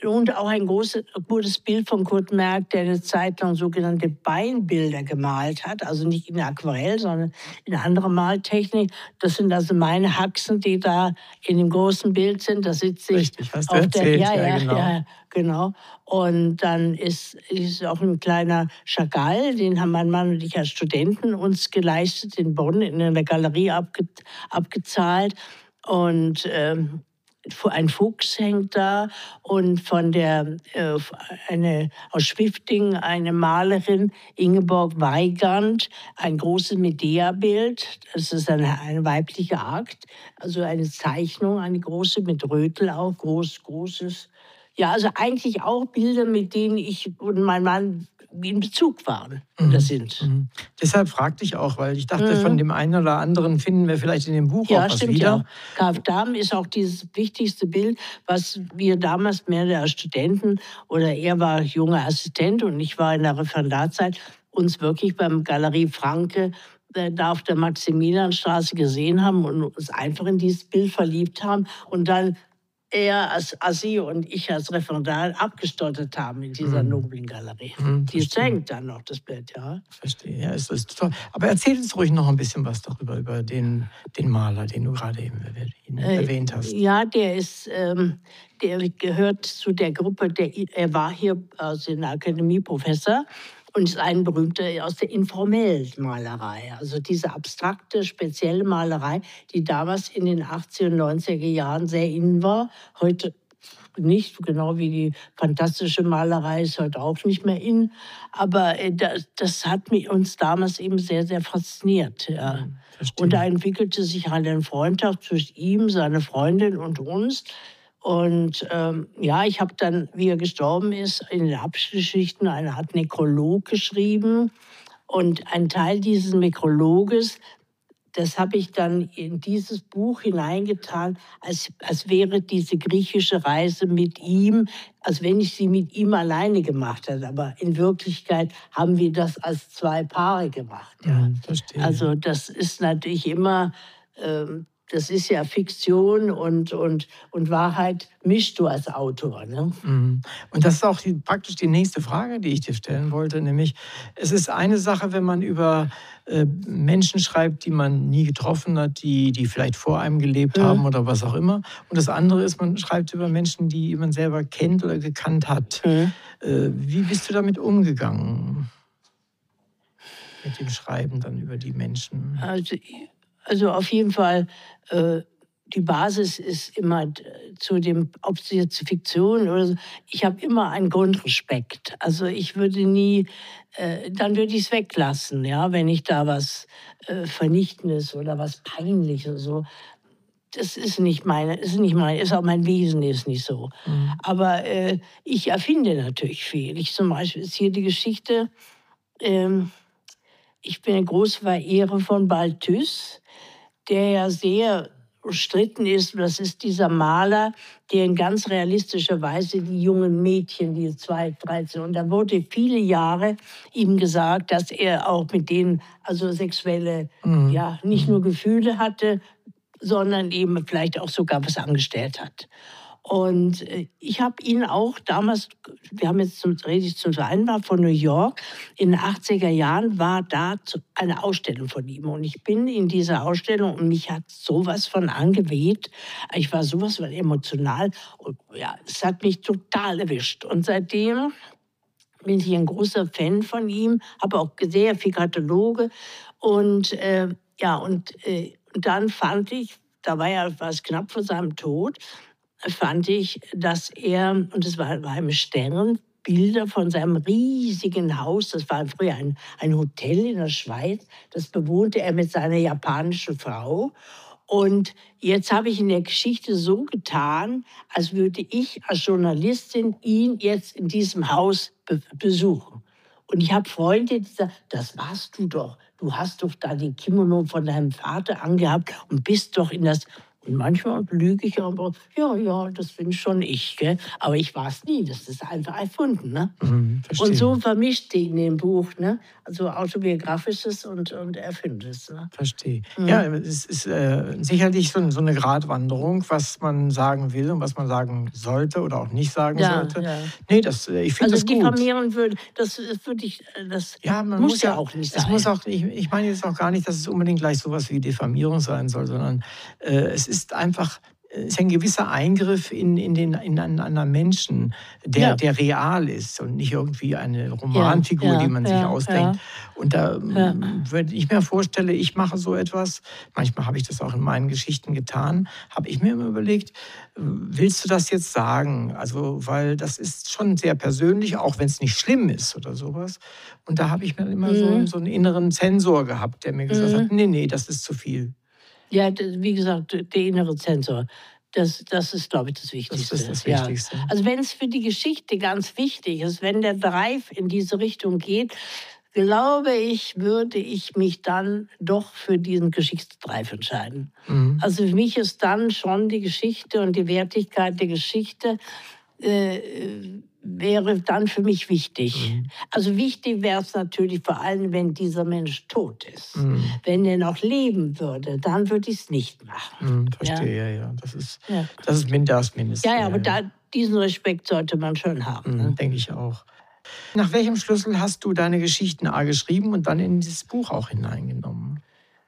Und auch ein großes, gutes Bild von Kurt Merk, der eine Zeit lang sogenannte Beinbilder gemalt hat. Also nicht in Aquarell, sondern in anderer Maltechnik. Das sind also meine Haxen, die da in dem großen Bild sind. Da sitze ich
Richtig, hast du
auf der...
erzählt,
Ja,
ja,
ja,
genau.
ja, genau. Und dann ist, ist auch ein kleiner Chagall, den haben mein Mann und ich als Studenten uns geleistet, in Bonn in einer Galerie abge, abgezahlt. Und... Ähm, ein Fuchs hängt da und von der, äh, eine, aus Schwifting, eine Malerin, Ingeborg Weigand, ein großes Medea-Bild. Das ist eine, eine weibliche Akt, also eine Zeichnung, eine große mit Rötel auch, groß, großes. Ja, also eigentlich auch Bilder, mit denen ich und mein Mann in Bezug waren oder
Mhm.
sind.
Mhm. Deshalb fragte ich auch, weil ich dachte,
Mhm.
von dem einen oder anderen finden wir vielleicht in dem Buch
Ja,
auch was
stimmt
wieder.
ja. Graf Dahm ist auch dieses wichtigste Bild, was wir damals mehr als Studenten, oder er war junger Assistent und ich war in der Referendarzeit, uns wirklich beim Galerie Franke äh, da auf der Maximilianstraße gesehen haben und uns einfach in dieses Bild verliebt haben und dann er als Assi und ich als Referendar abgestottert haben in dieser
Mhm.
noblen Galerie.
Mhm,
Die
verstehe.
hängt dann noch, das Bild, ja.
Verstehe, ja, es ist toll. Aber erzähl uns ruhig noch ein bisschen was darüber, über den, den Maler, den du gerade eben erwäh-
Äh,
erwähnt hast.
Ja, der ist, ähm, der gehört zu der Gruppe, der, er war hier also in der Akademie Professor und ist ein berühmter aus der informellen Malerei, also diese abstrakte, spezielle Malerei, die damals in den achtziger und neunziger Jahren sehr in war, heute nicht, genau wie die fantastische Malerei ist heute auch nicht mehr in, aber äh, das, das hat mich, uns damals eben sehr, sehr fasziniert. Ja.
Mhm, verstehe.
Und da entwickelte sich eine Freundschaft zwischen ihm, seiner Freundin und uns. Und ähm, ja, ich habe dann, wie er gestorben ist, in den Abschlussgeschichten eine Art Nekrolog geschrieben. Und ein Teil dieses Nekrologes, das habe ich dann in dieses Buch hineingetan, als, als wäre diese griechische Reise mit ihm, als wenn ich sie mit ihm alleine gemacht hätte. Aber in Wirklichkeit haben wir das als zwei Paare gemacht. Ja.
Mhm, verstehe.
Also das ist natürlich immer, ähm, das ist ja Fiktion und, und, und Wahrheit mischst du als Autor. Ne?
Mhm. Und das ist auch die, praktisch die nächste Frage, die ich dir stellen wollte, nämlich es ist eine Sache, wenn man über äh, Menschen schreibt, die man nie getroffen hat, die, die vielleicht vor einem gelebt
Mhm.
haben oder was auch immer. Und das andere ist, man schreibt über Menschen, die man selber kennt oder gekannt hat.
Mhm.
Äh, wie bist du damit umgegangen? Mit dem Schreiben dann über die Menschen?
Also, also auf jeden Fall, äh, die Basis ist immer äh, zu dem, ob es jetzt Fiktion oder so, ich habe immer einen Grundrespekt. Also ich würde nie, äh, dann würde ich es weglassen, ja, wenn ich da was äh, Vernichtendes oder was Peinliches so. Das ist nicht meine, ist nicht mein, ist auch mein Wesen ist nicht so.
Mhm.
Aber äh, ich erfinde natürlich viel. Ich zum Beispiel ist hier die Geschichte. Ähm, Ich bin eine große Verehrer von Balthus, der ja sehr umstritten ist. Das ist dieser Maler, der in ganz realistischer Weise die jungen Mädchen, die zwei, dreizehn, und da wurde viele Jahre ihm gesagt, dass er auch mit denen also sexuelle,
Mhm.
ja, nicht nur Gefühle hatte, sondern eben vielleicht auch sogar was angestellt hat. Und äh, ich habe ihn auch damals, wir haben jetzt zum, rede ich zum Vereinbar von New York, in den achtziger Jahren war da eine Ausstellung von ihm. Und ich bin in dieser Ausstellung und mich hat sowas von angeweht. Ich war sowas von emotional. Und ja, es hat mich total erwischt. Und seitdem bin ich ein großer Fan von ihm, habe auch sehr viele Kataloge. Und äh, ja, und äh, dann fand ich, da war ja was knapp vor seinem Tod, fand ich, dass er, und es war, war im Stern, Bilder von seinem riesigen Haus, das war früher ein, ein Hotel in der Schweiz, das bewohnte er mit seiner japanischen Frau. Und jetzt habe ich in der Geschichte so getan, als würde ich als Journalistin ihn jetzt in diesem Haus be- besuchen. Und ich habe Freunde, die sagen, das warst du doch. Du hast doch da den Kimono von deinem Vater angehabt und bist doch in das... Und manchmal lüge ich aber, ja, ja, das bin schon ich. Gell? Aber ich war es nie, das ist einfach erfunden. Ne?
Mhm,
Und so vermischt die in dem Buch, ne? Also autobiografisches und, und Erfundenes. Ne?
Verstehe.
Mhm.
Ja, es ist äh, sicherlich so, so eine Gratwanderung, was man sagen will und was man sagen sollte oder auch nicht sagen
Ja,
sollte.
ja.
Nee, das, äh, ich finde
Also
das gut.
diffamieren würde, das das würde ich, äh, das
Ja, man
muss
muss
ja
ja,
auch nicht
es
sein.
muss auch, ich, ich meine jetzt auch gar nicht, dass es unbedingt gleich sowas wie Diffamierung sein soll, sondern äh, es ist einfach, es ist ein gewisser Eingriff in, in, den, in einen anderen Menschen, der,
Ja.
der real ist und nicht irgendwie eine
Ja,
Romanfigur,
ja,
die man sich
ja,
ausdenkt.
ja.
Und da,
Ja.
ähm, wenn ich mir vorstelle, ich mache so etwas, manchmal habe ich das auch in meinen Geschichten getan, habe ich mir immer überlegt, äh, willst du das jetzt sagen? Also, weil das ist schon sehr persönlich, auch wenn es nicht schlimm ist oder sowas. Und da habe ich mir immer so,
Mhm.
so einen inneren Zensor gehabt, der mir gesagt hat,
Mhm.
nee, nee, das ist zu viel.
Ja, d- wie gesagt, der innere Zensor. Das, das ist, glaube ich, das
Das
Wichtigste.
ist das
Ja.
Wichtigste.
Also wenn es für die Geschichte ganz wichtig ist, wenn der Drive in diese Richtung geht, glaube ich, würde ich mich dann doch für diesen Geschichtsdrive entscheiden.
Mhm.
Also für mich ist dann schon die Geschichte und die Wertigkeit der Geschichte äh, wäre dann für mich wichtig.
Mhm.
Also wichtig wäre es natürlich vor allem, wenn dieser Mensch tot ist.
Mhm.
Wenn er noch leben würde, dann würde ich es nicht machen.
Mhm, verstehe, ja, ja. Das ist,
Ja,
das ist min- das Mindeste.
ja, ja aber da, diesen Respekt sollte man schon haben.
Mhm,
Ne?
denke ich auch. Nach welchem Schlüssel hast du deine Geschichten A geschrieben und dann in dieses Buch auch hineingenommen?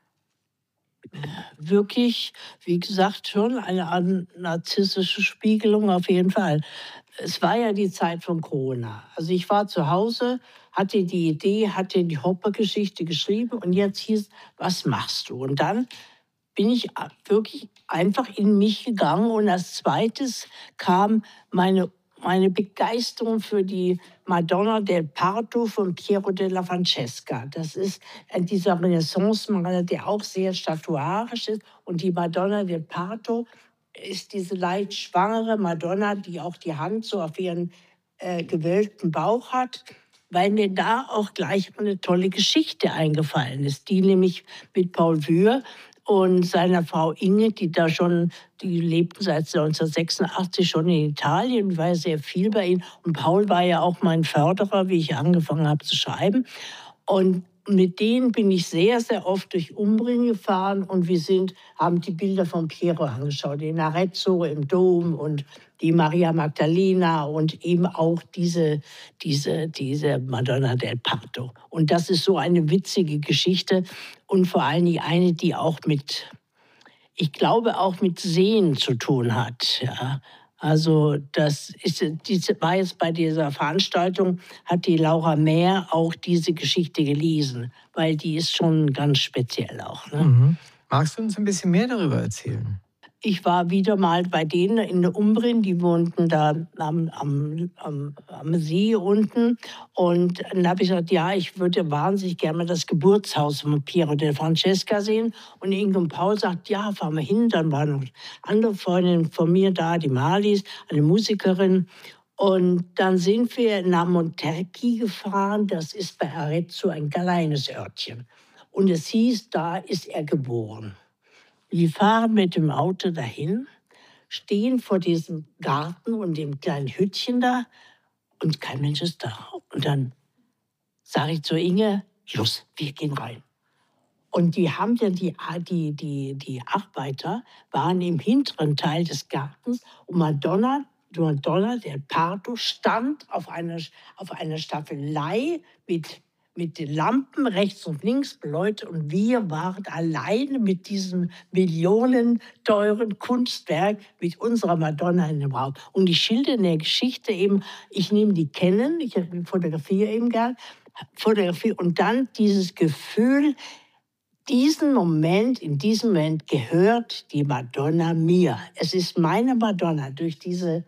Wirklich, wie gesagt, schon eine an- narzisstische Spiegelung auf jeden Fall. Es war ja die Zeit von Corona. Also ich war zu Hause, hatte die Idee, hatte die Hopper-Geschichte geschrieben und jetzt hieß, was machst du? Und dann bin ich wirklich einfach in mich gegangen und als zweites kam meine, meine Begeisterung für die Madonna del Parto von Piero della Francesca. Das ist dieser Renaissance-Maler, der auch sehr statuarisch ist. Und die Madonna del Parto ist diese leicht schwangere Madonna, die auch die Hand so auf ihren äh, gewölbten Bauch hat, weil mir da auch gleich eine tolle Geschichte eingefallen ist, die nämlich mit Paul Wür und seiner Frau Inge, die da schon, die lebten seit neunzehnhundertsechsundachtzig schon in Italien, war sehr viel bei ihnen. Und Paul war ja auch mein Förderer, wie ich angefangen habe zu schreiben. Und mit denen bin ich sehr, sehr oft durch Umbrien gefahren und wir sind, haben die Bilder von Piero angeschaut, in Arezzo im Dom und die Maria Magdalena und eben auch diese, diese, diese Madonna del Parto. Und das ist so eine witzige Geschichte und vor allen Dingen eine, die auch mit, ich glaube, auch mit Sehen zu tun hat. Ja. Also das ist, diese, war jetzt bei dieser Veranstaltung, hat die Laura Mehr auch diese Geschichte gelesen, weil die ist schon ganz speziell auch. Ne?
Mhm. Magst du uns ein bisschen mehr darüber erzählen?
Ich war wieder mal bei denen in der Umbrien, die wohnten da am, am, am, am See unten. Und dann habe ich gesagt, ja, ich würde wahnsinnig gerne das Geburtshaus von Piero della Francesca sehen. Und Inge und Paul sagt, ja, fahren wir hin. Dann war noch eine andere Freundin von mir da, die Marlies, eine Musikerin. Und dann sind wir nach Monterchi gefahren. Das ist bei Arezzo ein kleines Örtchen. Und es hieß, da ist er geboren. Wir fahren mit dem Auto dahin, stehen vor diesem Garten und dem kleinen Hütchen da und kein Mensch ist da. Und dann sage ich zu Inge, los, wir gehen rein. Und die haben ja die, die, die, die Arbeiter waren im hinteren Teil des Gartens und Madonna, Madonna del Parto stand auf einer, auf einer Staffelei mit mit den Lampen rechts und links beleuchtet und wir waren alleine mit diesem millionenteuren Kunstwerk mit unserer Madonna in dem Raum. Und ich schildere in der Geschichte eben, ich nehme die kennen, ich fotografiere eben gern, fotografiere und dann dieses Gefühl, diesen Moment, in diesem Moment gehört die Madonna mir. Es ist meine Madonna. Durch diese,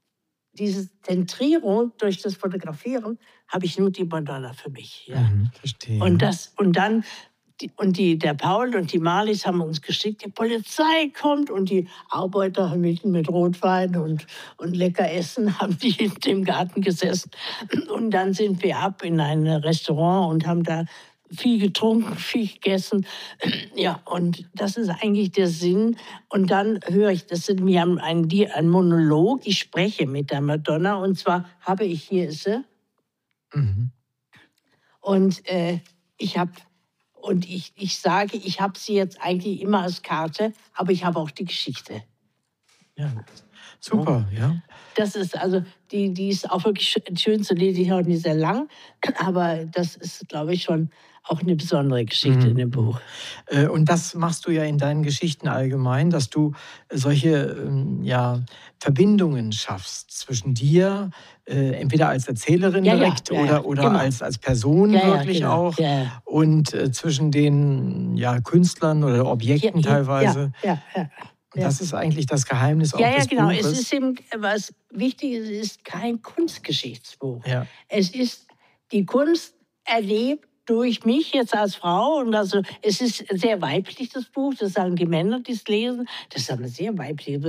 diese Zentrierung, durch das Fotografieren, habe ich nur die Madonna für mich. Ja.
Mhm, verstehe.
Und, das, und dann, die, und die, der Paul und die Marlies haben uns geschickt, die Polizei kommt und die Arbeiter mit, mit Rotwein und, und lecker Essen haben die in dem Garten gesessen. Und dann sind wir ab in ein Restaurant und haben da viel getrunken, viel gegessen. Ja, und das ist eigentlich der Sinn. Und dann höre ich, das sind, wir haben einen, einen Monolog, ich spreche mit der Madonna. Und zwar habe ich, hier ist sie.
Mhm.
Und äh, ich habe, und ich, ich sage, ich habe sie jetzt eigentlich immer als Karte, aber ich habe auch die Geschichte.
Ja, super, ja.
Das ist also, die, die ist auch wirklich schön zu lesen, die ist auch nicht sehr lang, aber das ist, glaube ich, schon auch eine besondere Geschichte
Mhm.
in dem Buch.
Und das machst du ja in deinen Geschichten allgemein, dass du solche ja, Verbindungen schaffst zwischen dir, äh, entweder als Erzählerin
ja,
direkt
ja, ja,
oder,
ja,
oder
genau.
als, als Person
ja,
wirklich
ja, genau.
auch
ja, ja.
und äh, zwischen den ja, Künstlern oder Objekten
ja,
teilweise.
Ja, ja, ja.
Und das ist eigentlich das Geheimnis auch
ja, ja,
des
genau.
Buches.
Es ist eben, was wichtig ist, es ist kein Kunstgeschichtsbuch.
Ja.
Es ist die Kunst erlebt durch mich jetzt als Frau. Und also es ist sehr weiblich, das Buch. Das sagen die Männer, die es lesen. Das ist aber sehr weiblich.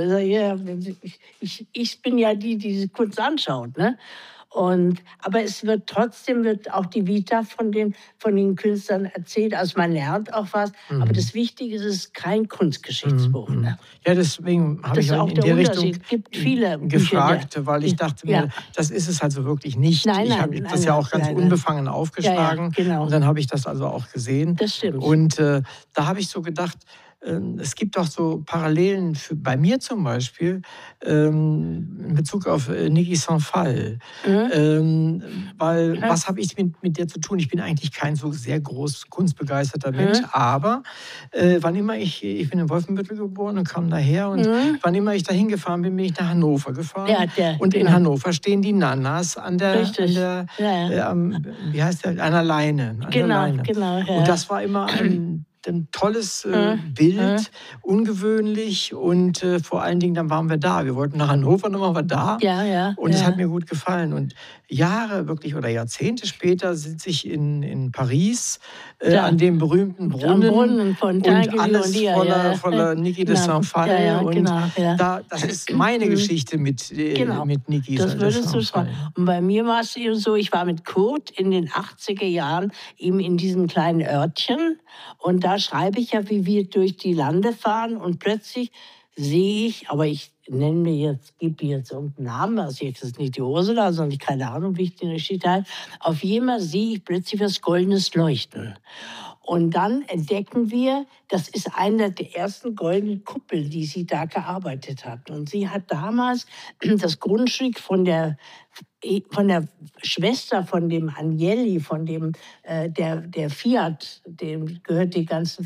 Ich, ich bin ja die, die diese Kunst anschaut. Ne? Und, aber es wird trotzdem wird auch die Vita von den, von den Künstlern erzählt. Also man lernt auch was. Mhm. Aber das Wichtige ist, es ist kein Kunstgeschichtsbuch. Mhm. Ne?
Ja, deswegen habe ich auch in die Richtung
gibt viele
gefragt,
Bücher,
weil ich dachte mir, ja. das ist es also wirklich nicht.
Nein,
ich
habe
das nein, ja auch ganz nein, unbefangen nein. aufgeschlagen.
Ja, ja, genau.
Und dann habe ich das also auch gesehen.
Das stimmt.
Und äh, da habe ich so gedacht, es gibt auch so Parallelen für, bei mir zum Beispiel ähm, in Bezug auf äh, Niki Saint-Phalle. Mhm. Ähm, weil ja. was habe ich mit, mit der zu tun? Ich bin eigentlich kein so sehr groß kunstbegeisterter Mensch, mhm. aber äh, wann immer ich, ich bin in Wolfenbüttel geboren und kam daher und mhm. wann immer ich dahin gefahren bin, bin ich nach Hannover gefahren.
Ja, der,
und in
genau.
Hannover stehen die Nanas an der, an der
ja, ja.
Äh, wie heißt der, an der Leine. An
genau,
der Leine.
genau. Ja.
Und das war immer ein ein tolles äh, Bild, äh. ungewöhnlich und äh, vor allen Dingen, dann waren wir da. Wir wollten nach Hannover, dann waren wir da
ja, ja,
und es
ja.
hat mir gut gefallen. Und Jahre wirklich oder Jahrzehnte später sitze ich in, in Paris äh, an dem berühmten Brunnen,
Brunnen von
und alles und voller, ja. voller Niki de Saint-Phalle.
Ja, ja,
und
genau, ja.
da, das ist meine Geschichte mit, äh,
genau.
mit Niki.
Das würdest du sagen. Und bei mir war es eben so, ich war mit Kurt in den achtziger Jahren eben in diesem kleinen Örtchen und da schreibe ich ja, wie wir durch die Lande fahren und plötzlich sehe ich, aber ich nenne mir jetzt, gebe mir jetzt irgendeinen Namen, also jetzt ist nicht die Ursula, sondern ich keine Ahnung, wie ich die Geschichte habe. Auf jeden Fall sehe ich plötzlich was goldenes Leuchten. Und dann entdecken wir, das ist eine der ersten goldenen Kuppeln, die sie da gearbeitet hat. Und sie hat damals das Grundstück von der, von der Schwester von dem Agnelli, von dem äh, der, der Fiat, dem gehört die ganzen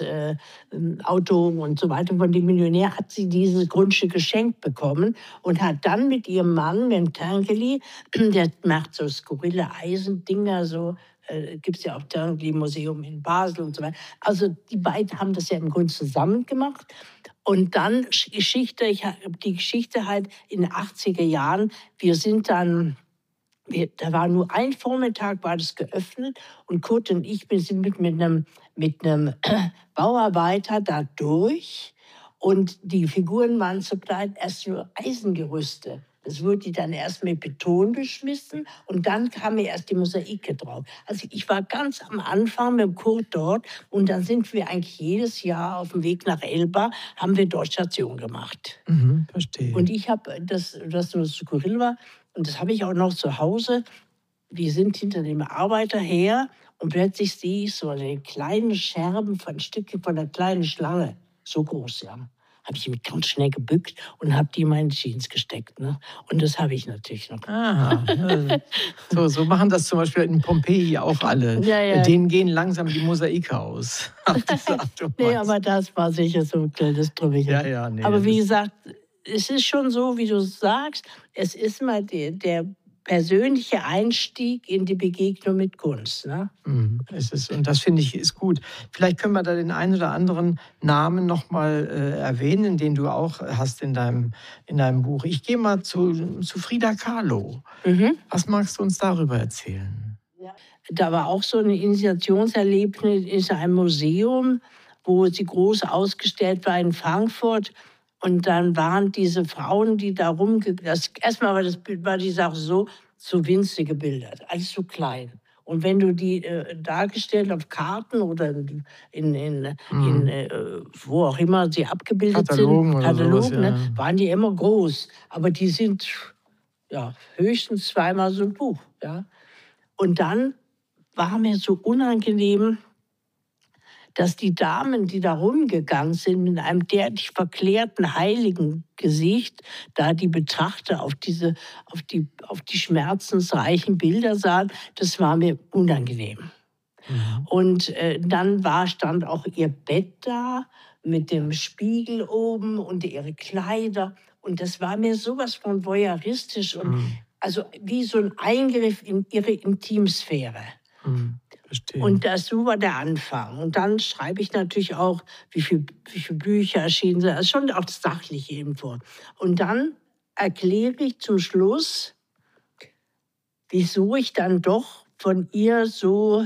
Fiat-Auto äh, und so weiter, von dem Millionär hat sie dieses Grundstück geschenkt bekommen und hat dann mit ihrem Mann, dem Tinguely, der macht so skurrile Eisendinger, so äh, gibt es ja auch Tinguely-Museum in Basel und so weiter. Also die beiden haben das ja im Grunde zusammen gemacht. Und dann Geschichte, ich habe die Geschichte halt in den achtziger Jahren, wir sind dann, wir, da war nur ein Vormittag, war das geöffnet und Kurt und ich, wir sind mit, mit einem, mit einem Bauarbeiter da durch und die Figuren waren zu klein, erst nur Eisengerüste. Das wurde dann erst mit Beton beschmissen und dann kam mir erst die Mosaike drauf. Also ich war ganz am Anfang mit dem Kurt dort und dann sind wir eigentlich jedes Jahr auf dem Weg nach Elba, haben wir dort Station gemacht.
Mhm, verstehe.
Und ich habe, das, das so skurril war, und das habe ich auch noch zu Hause, wir sind hinter dem Arbeiter her und plötzlich sehe ich so eine kleine Scherben von Stücke von einer kleinen Schlange, so groß, ja. Habe ich mich ganz schnell gebückt und habe die in meine Jeans gesteckt. Ne? Und das habe ich natürlich noch.
Aha. So, so machen das zum Beispiel in Pompeji auch alle.
Ja, ja.
Denen gehen langsam die Mosaike aus.
Nee, aber das war sicher so ein kleines Trümmerchen.
Ja, ja, nee,
aber wie gesagt, es ist schon so, wie du sagst, es ist mal der, der persönliche Einstieg in die Begegnung mit Kunst. Ne?
Mm, es ist, und das finde ich ist gut. Vielleicht können wir da den einen oder anderen Namen noch mal äh, erwähnen, den du auch hast in deinem, in deinem Buch. Ich gehe mal zu, zu Frida Kahlo. Mhm. Was magst du uns darüber erzählen?
Ja. Da war auch so ein Initiationserlebnis in einem Museum, wo sie groß ausgestellt war in Frankfurt. Und dann waren diese Frauen, die da rumgegangen sind, erstmal war, das, war die Sache so, so winzige Bilder, alles so klein. Und wenn du die äh, dargestellt auf Karten oder in, in, in,
Mhm.
in äh, wo auch immer sie abgebildet
Katalogen
sind,
oder sowas,
Katalogen, ne,
ja.
waren die immer groß. Aber die sind ja, höchstens zweimal so ein Buch. Ja. Und dann war mir so unangenehm, dass die Damen, die da rumgegangen sind, mit einem derartig verklärten heiligen Gesicht, da die Betrachter auf diese, auf die, auf die schmerzensreichen Bilder sahen, das war mir unangenehm.
Mhm.
Und äh, dann war, stand auch ihr Bett da mit dem Spiegel oben und ihre Kleider. Und das war mir sowas von voyeuristisch und
Mhm.
also wie so ein Eingriff in ihre Intimsphäre.
Mhm. Verstehe.
Und das so war der Anfang. Und dann schreibe ich natürlich auch, wie viele wie viel Bücher erschienen sind. Also schon auch das Sachliche eben vor. Und dann erkläre ich zum Schluss, wieso ich dann doch von ihr so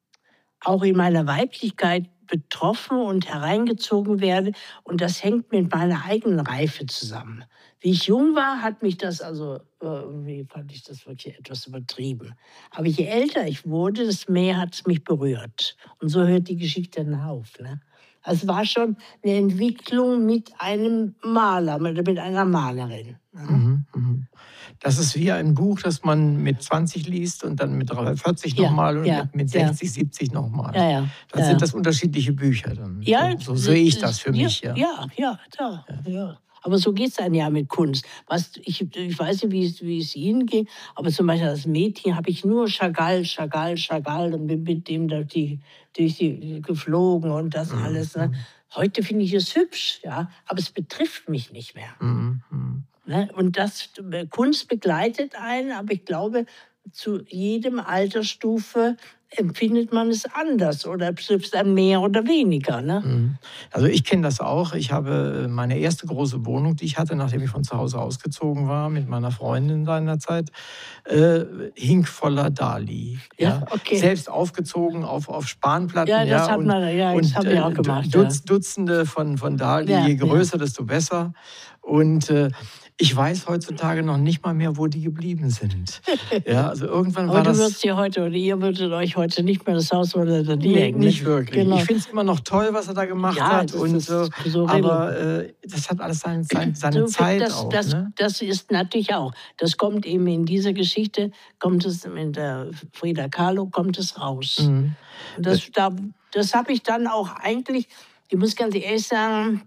auch in meiner Weiblichkeit betroffen und hereingezogen werde. Und das hängt mit meiner eigenen Reife zusammen. Wie ich jung war, hat mich das also, äh, irgendwie fand ich das wirklich etwas übertrieben. Aber je älter ich wurde, desto mehr hat es mich berührt. Und so hört die Geschichte dann auf. Ne? Also es war schon eine Entwicklung mit einem Maler, mit, mit einer Malerin. Ne?
Mhm. Mhm. Das ist wie ein Buch, das man mit zwanzig liest und dann mit vierzig
Ja,
nochmal und
ja,
mit, mit
ja.
sechzig, siebzig nochmal.
Ja, ja,
Dann
ja.
sind das unterschiedliche Bücher. Dann.
Ja,
So, so sehe ich
das-
das für
ja,
mich. Ja.
Ja, ja, ja, ja. Aber so geht es dann ja mit Kunst. Was, ich, ich weiß nicht, wie es, wie es Ihnen geht, aber zum Beispiel als Mädchen habe ich nur Chagall, Chagall, Chagall und bin mit dem durch die, durch die geflogen und das
Mhm.
alles. Ne? Heute finde ich es hübsch, ja, aber es betrifft mich nicht mehr.
Mhm. Mhm.
Ne? Und das, Kunst begleitet einen, aber ich glaube, zu jedem Altersstufe empfindet man es anders oder betrifft es dann mehr oder weniger. Ne?
Mhm. Also ich kenne das auch. Ich habe meine erste große Wohnung, die ich hatte, nachdem ich von zu Hause ausgezogen war, mit meiner Freundin seinerzeit, äh, hing voller Dali. Ja?
Ja, okay.
Selbst aufgezogen auf, auf Spanplatten.
Ja, das hat
und,
man, ja, das
und
habe ich
äh,
auch gemacht.
Dutz, Dutzende von, von Dali,
Ja,
je
ja.
größer, desto besser. Und äh, ich weiß heutzutage noch nicht mal mehr, wo die geblieben sind. Ja, also irgendwann
Aber
war
du
das...
würdest dir heute, oder ihr würdet euch heute nicht mehr das Haus oder da
Nee,
hängen.
nicht wirklich.
Genau.
Ich finde es immer noch toll, was er da gemacht
Ja,
hat.
das
Und
ist
so,
so
aber äh, das hat alles seine, seine, seine
So,
Zeit
das,
auch.
das,
Ne?
das ist natürlich auch. Das kommt eben in dieser Geschichte, kommt es in der Frida Kahlo, kommt es raus.
Mhm.
Und das, da, das habe ich dann auch eigentlich, ich muss ganz ehrlich sagen,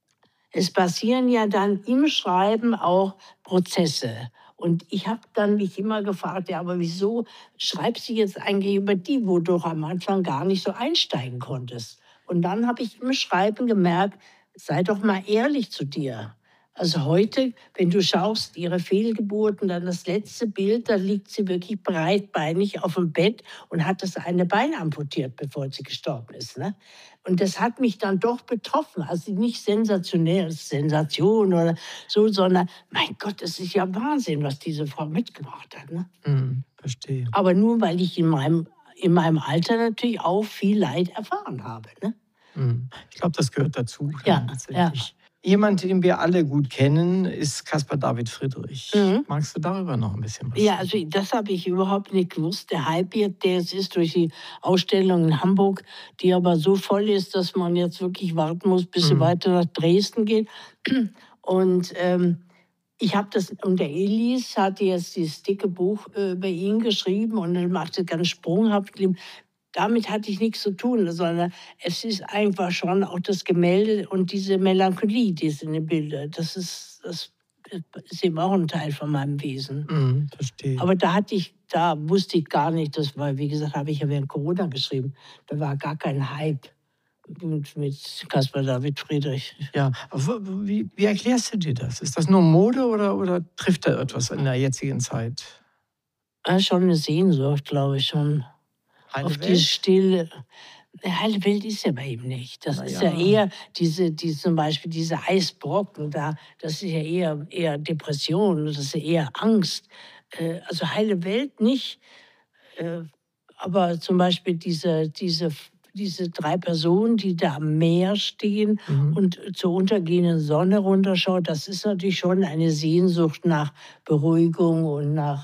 es passieren ja dann im Schreiben auch Prozesse. Und ich habe dann mich immer gefragt, ja, aber wieso schreibst du jetzt eigentlich über die, wo du am Anfang gar nicht so einsteigen konntest? Und dann habe ich im Schreiben gemerkt, sei doch mal ehrlich zu dir. Also heute, wenn du schaust, ihre Fehlgeburten, dann das letzte Bild, da liegt sie wirklich breitbeinig auf dem Bett und hat das eine Bein amputiert, bevor sie gestorben ist. Ne? Und das hat mich dann doch betroffen. Also nicht sensationell, Sensation oder so, sondern mein Gott, das ist ja Wahnsinn, was diese Frau mitgemacht hat. Ne?
Mhm, verstehe.
Aber nur, weil ich in meinem, in meinem Alter natürlich auch viel Leid erfahren habe. Ne?
Mhm. Ich glaube, das gehört dazu.
Ja,
Tatsächlich. Jemand, den wir alle gut kennen, ist Caspar David Friedrich.
Mhm.
Magst du darüber noch ein bisschen was
Ja,
sagen?
also das habe ich überhaupt nicht gewusst. Der Hype, jetzt, der es ist durch die Ausstellung in Hamburg, die aber so voll ist, dass man jetzt wirklich warten muss, bis sie
Mhm.
weiter nach Dresden geht. Und ähm, ich habe das, und der Elis hat jetzt dieses dicke Buch äh, über ihn geschrieben und dann machte ganz sprunghaft. Damit hatte ich nichts zu tun, sondern es ist einfach schon auch das Gemälde und diese Melancholie, die sind in den Bildern. Das ist, das ist eben auch ein Teil von meinem Wesen.
Mhm, verstehe.
Aber da hatte ich, da wusste ich gar nicht, das war, wie gesagt, habe ich ja während Corona geschrieben. Da war gar kein Hype mit, mit Caspar David Friedrich.
Ja, aber wie, wie erklärst du dir das? Ist das nur Mode oder, oder trifft da etwas in der jetzigen Zeit?
Ja, schon eine Sehnsucht, glaube ich schon.
Heile
Auf
Welt?
diese Stille. Eine heile Welt ist ja bei ihm nicht. Das
Na
ist
ja.
ja eher diese, die, zum Beispiel diese Eisbrocken da, das ist ja eher, eher Depression, das ist ja eher Angst. Äh, also heile Welt nicht. Äh, aber zum Beispiel diese, diese, diese drei Personen, die da am Meer stehen
Mhm.
und zur untergehenden Sonne runterschaut, das ist natürlich schon eine Sehnsucht nach Beruhigung und nach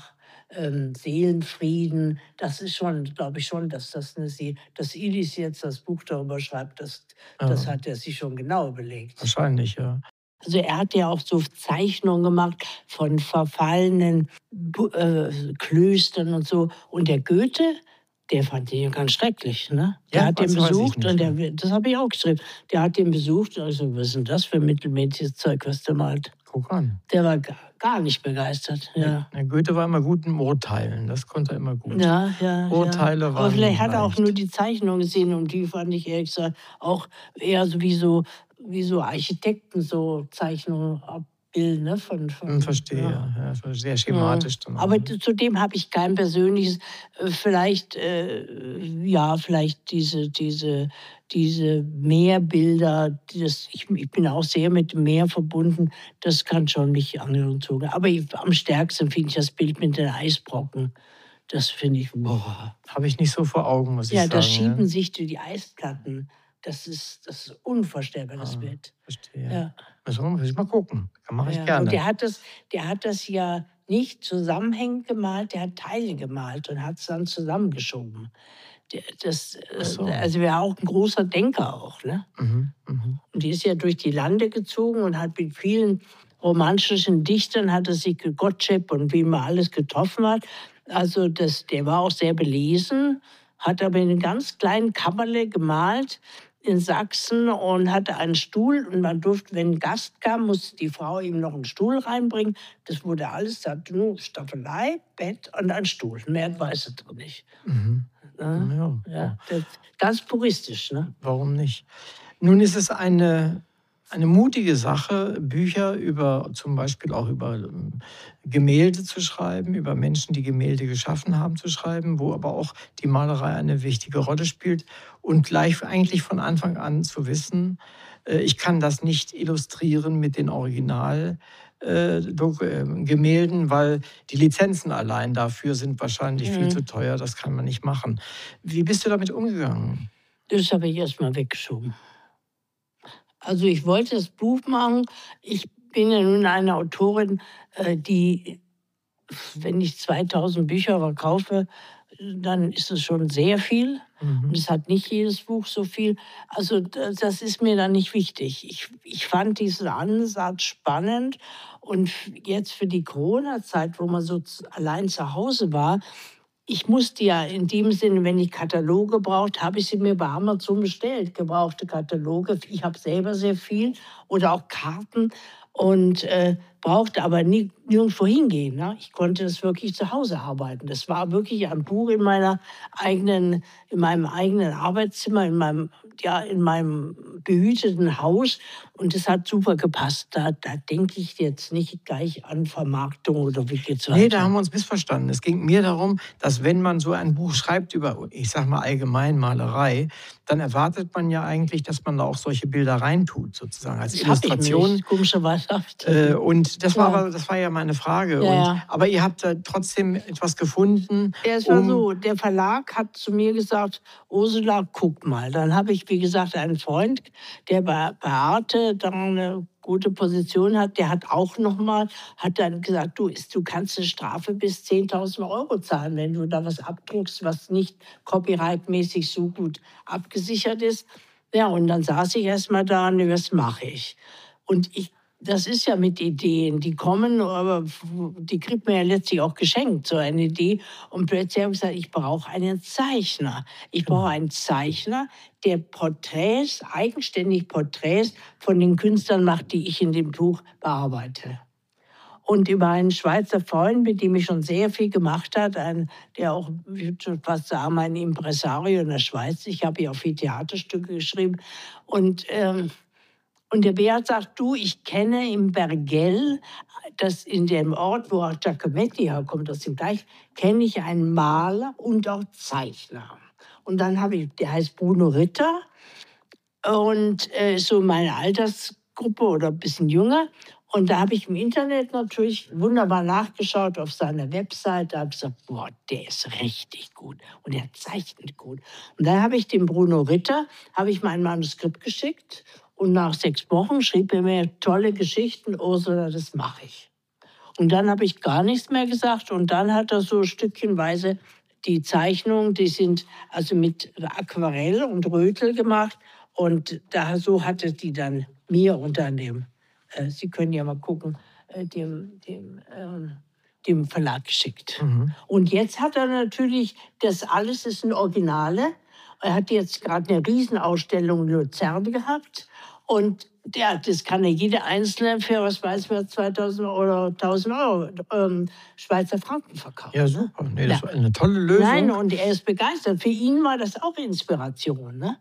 ähm, Seelenfrieden. Das ist schon, glaube ich schon, dass das eine See dass Illis jetzt das Buch darüber schreibt, das das
Ja,
hat er sich schon genau überlegt.
wahrscheinlich, ja.
Also, er hat ja auch so Zeichnungen gemacht von verfallenen Bu äh, Klöstern und so. Und der Goethe, der fand den ja ganz schrecklich, ne? Der
Ja,
hat den
das weiß ich
besucht und
nicht, ja.
der das habe ich auch geschrieben. Der hat den besucht und ich so: „Was ist denn das für mittelmäßiges Zeug, was der malt?“
Guck an.
Der war ga gar nicht begeistert,
Der
ja.
der Goethe war immer gut im Urteilen, das konnte er immer gut.
Ja, ja, ja.
Urteile
Aber
waren
vielleicht
nie
hat er auch nur
leicht.
die Zeichnung gesehen und die fand ich ehrlich gesagt auch eher so wie so wie so Architekten so Zeichnungen abbilden, ne, von
Hm,
von
verstehe,
ja.
ja. Ja, so sehr
Mhm.
schematisch dann auch,
Aber
ne?
d zudem habe ich kein persönliches äh, vielleicht, äh, ja, vielleicht diese diese diese Meerbilder, das ich ich bin auch sehr mit dem Meer verbunden, das kann schon mich angezogen. Aber ich am stärksten finde ich das Bild mit den Eisbrocken. Das finde ich, boah.
Habe ich nicht so vor Augen, muss ich
Ja, da
sagen, ja.
schieben sich die die Eisplatten. Das ist das ist unvorstellbar, das
Ah,
Bild.
verstehe.
Ja.
Müssen wir muss ich mal gucken. Mache ich
Ja, und
gerne.
der hat das der hat das ja nicht zusammenhängend gemalt, der hat Teile gemalt und hat's dann zusammengeschoben. Der das,
Ach
äh
so.
also, er war auch 'n großer Denker auch, ne?
Mhm, mhm.
Und die ist ja durch die Lande gezogen und hat mit vielen romantischen Dichtern hat er sich ge Gottsched und wen man alles getroffen hat. Also, das der war auch sehr belesen, hat aber in 'nem ganz kleinen Kämmerle gemalt in Sachsen und hatte einen Stuhl und man durfte wenn 'n Gast kam, musste die Frau ihm noch 'n Stuhl reinbringen. Das wurde alles da hatte nur Staffelei, Bett und ein Stuhl. Mehr weiß er doch nicht,
Mhm.
ne?
Ja,
Ja, das ganz puristisch, ne?
warum nicht? Nun ist es eine eine mutige Sache, Bücher über zum Beispiel auch über, ähm, Gemälde zu schreiben, über Menschen, die Gemälde geschaffen haben, zu schreiben, wo aber auch die Malerei eine wichtige Rolle spielt und gleich eigentlich von Anfang an zu wissen, äh, ich kann das nicht illustrieren mit den Original äh, Dok ähm, Gemälden, weil die Lizenzen allein dafür sind wahrscheinlich viel zu
Mhm.
teuer, das kann man nicht machen. Wie bist du damit umgegangen?
Das habe ich erst mal weggeschoben. Also, ich wollte das Buch machen. Ich bin ja nun eine Autorin, äh, die wenn ich zweitausend Bücher verkaufe, dann ist es schon sehr viel und
Mhm.
es hat nicht jedes Buch so viel. Also, da das ist mir dann nicht wichtig. Ich ich fand diesen Ansatz spannend und f jetzt für die Corona-Zeit, wo man so z allein zu Hause war, ich musste ja in dem Sinne, wenn ich Kataloge brauchte, habe ich sie mir bei Amazon bestellt, gebrauchte Kataloge. Ich habe selber sehr viel oder auch Karten und, äh, brauchte aber nie nirgendwo hingehen, ne? Ich konnte das wirklich zu Hause arbeiten. Das war wirklich ein Buch in meiner eigenen in meinem eigenen Arbeitszimmer, in meinem ja, in meinem behüteten Haus und das hat super gepasst. Da da denke ich jetzt nicht gleich an Vermarktung oder wie geht's
Ne, da haben
weiter.
wir uns missverstanden. Es ging mir darum, dass wenn man so ein Buch schreibt über, ich sage mal allgemein Malerei, dann erwartet man ja eigentlich, dass man da auch solche Bilder reintut, sozusagen als
Das habe ich
Illustration.
nicht, komischerweise habe ich das
Äh,
nicht.
und das war
Ja,
aber das war ja meine Frage.
ja,
Und
ja.
aber ihr habt da trotzdem etwas gefunden,
Ja, es war
um
so, der Verlag hat zu mir gesagt: „Ursula, guck mal.“ Dann habe ich, wie gesagt, einen Freund, der bei bei Arte da 'ne gute Position hat, der hat auch noch mal hat dann gesagt: „Du, ist du kannst 'ne Strafe bis zehntausend Euro zahlen, wenn du da was abdruckst, was nicht copyrightmäßig so gut abgesichert ist.“ Ja, und dann saß ich erst mal da: „Ne, was mache ich?“ Und ich das ist ja mit Ideen, die kommen, aber die kriegt man ja letztlich auch geschenkt, so eine Idee. Und plötzlich habe ich gesagt: „Ich brauche einen Zeichner. Ich brauche
genau.
einen Zeichner, der Porträts eigenständig Porträts von den Künstlern macht, die ich in dem Buch bearbeite.“ Und über einen Schweizer Freund, mit dem ich schon sehr viel gemacht hat, ein der auch, ich würde schon fast sagen, ein Impresario in der Schweiz. Ich habe ja auch viel Theaterstücke geschrieben. Und, ähm und der Beat sagt: „Du, ich kenne im Bergell, das in dem Ort, wo auch Giacometti herkommt, aus dem Teich, kenne ich einen Maler und auch Zeichner.“ Und dann habe ich der heißt Bruno Ritter und, äh, so meine Altersgruppe oder ein bisschen jünger. Und da habe ich im Internet natürlich wunderbar nachgeschaut auf seiner Website. Da habe ich gesagt: „Boah, der ist richtig gut und der zeichnet gut.“ Und dann habe ich dem Bruno Ritter habe ich mein Manuskript geschickt und nach sechs Wochen schrieb er mir tolle Geschichten: „Ursula, das mache ich.“ Und dann habe ich gar nichts mehr gesagt. Und dann hat er so stückchenweise die Zeichnungen, die sind also mit Aquarell und Rötel gemacht. Und da, so hat er die dann mir unter dem, äh, Sie können ja mal gucken, äh, dem, dem, ähm, dem Verlag geschickt. Mhm. Und jetzt hat er natürlich, das alles ist ein Originale. Er hat jetzt gerade eine Riesenausstellung in Luzern gehabt. Und der, das kann ja jeder Einzelne für, was weiß man, zweitausend oder tausend Euro ähm, Schweizer Franken verkaufen.
Ja, super. Nee, das war eine tolle Lösung.
Nein, und er ist begeistert. Für ihn war das auch Inspiration, ne?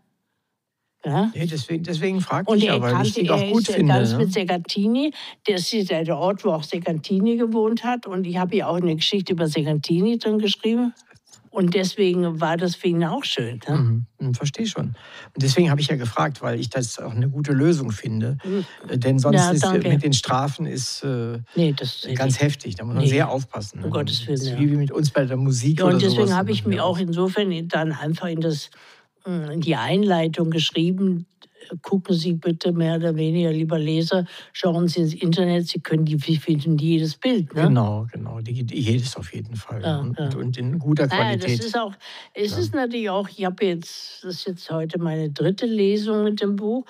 Ja?
Nee, deswegen, deswegen fragte
und
ich
er
ja, weil
kannte,
ich die auch
er
gut
ist
finde.
ganz
Ne?
mit Segantini. Das ist der Ort, wo auch Segantini gewohnt hat. Und ich habe ja auch eine Geschichte über Segantini drin geschrieben. Und deswegen war das für ihn auch schön. Ne?
Mhm, verstehe schon. Und deswegen habe ich ja gefragt, weil ich das auch eine gute Lösung finde. Mhm. Denn sonst
ja,
ist
danke.
mit den Strafen ist äh,
nee, das
ganz
nicht.
heftig. Da muss man
nee.
sehr aufpassen. Ne?
Um Gottes Willen,
das ist
ja.
wie mit uns bei der Musik
ja,
oder
und deswegen
sowas.
habe ich mir auch insofern dann einfach in, das, in die Einleitung geschrieben, gucken Sie bitte mehr oder weniger, lieber Leser, schauen Sie ins Internet, Sie können die, finden jedes Bild. Ne?
Genau, genau, die, die, jedes auf jeden Fall.
Ja,
und,
ja.
und in guter Qualität.
Naja, das ist auch, es
ja.
ist natürlich auch, ich habe jetzt, das ist jetzt heute meine dritte Lesung mit dem Buch.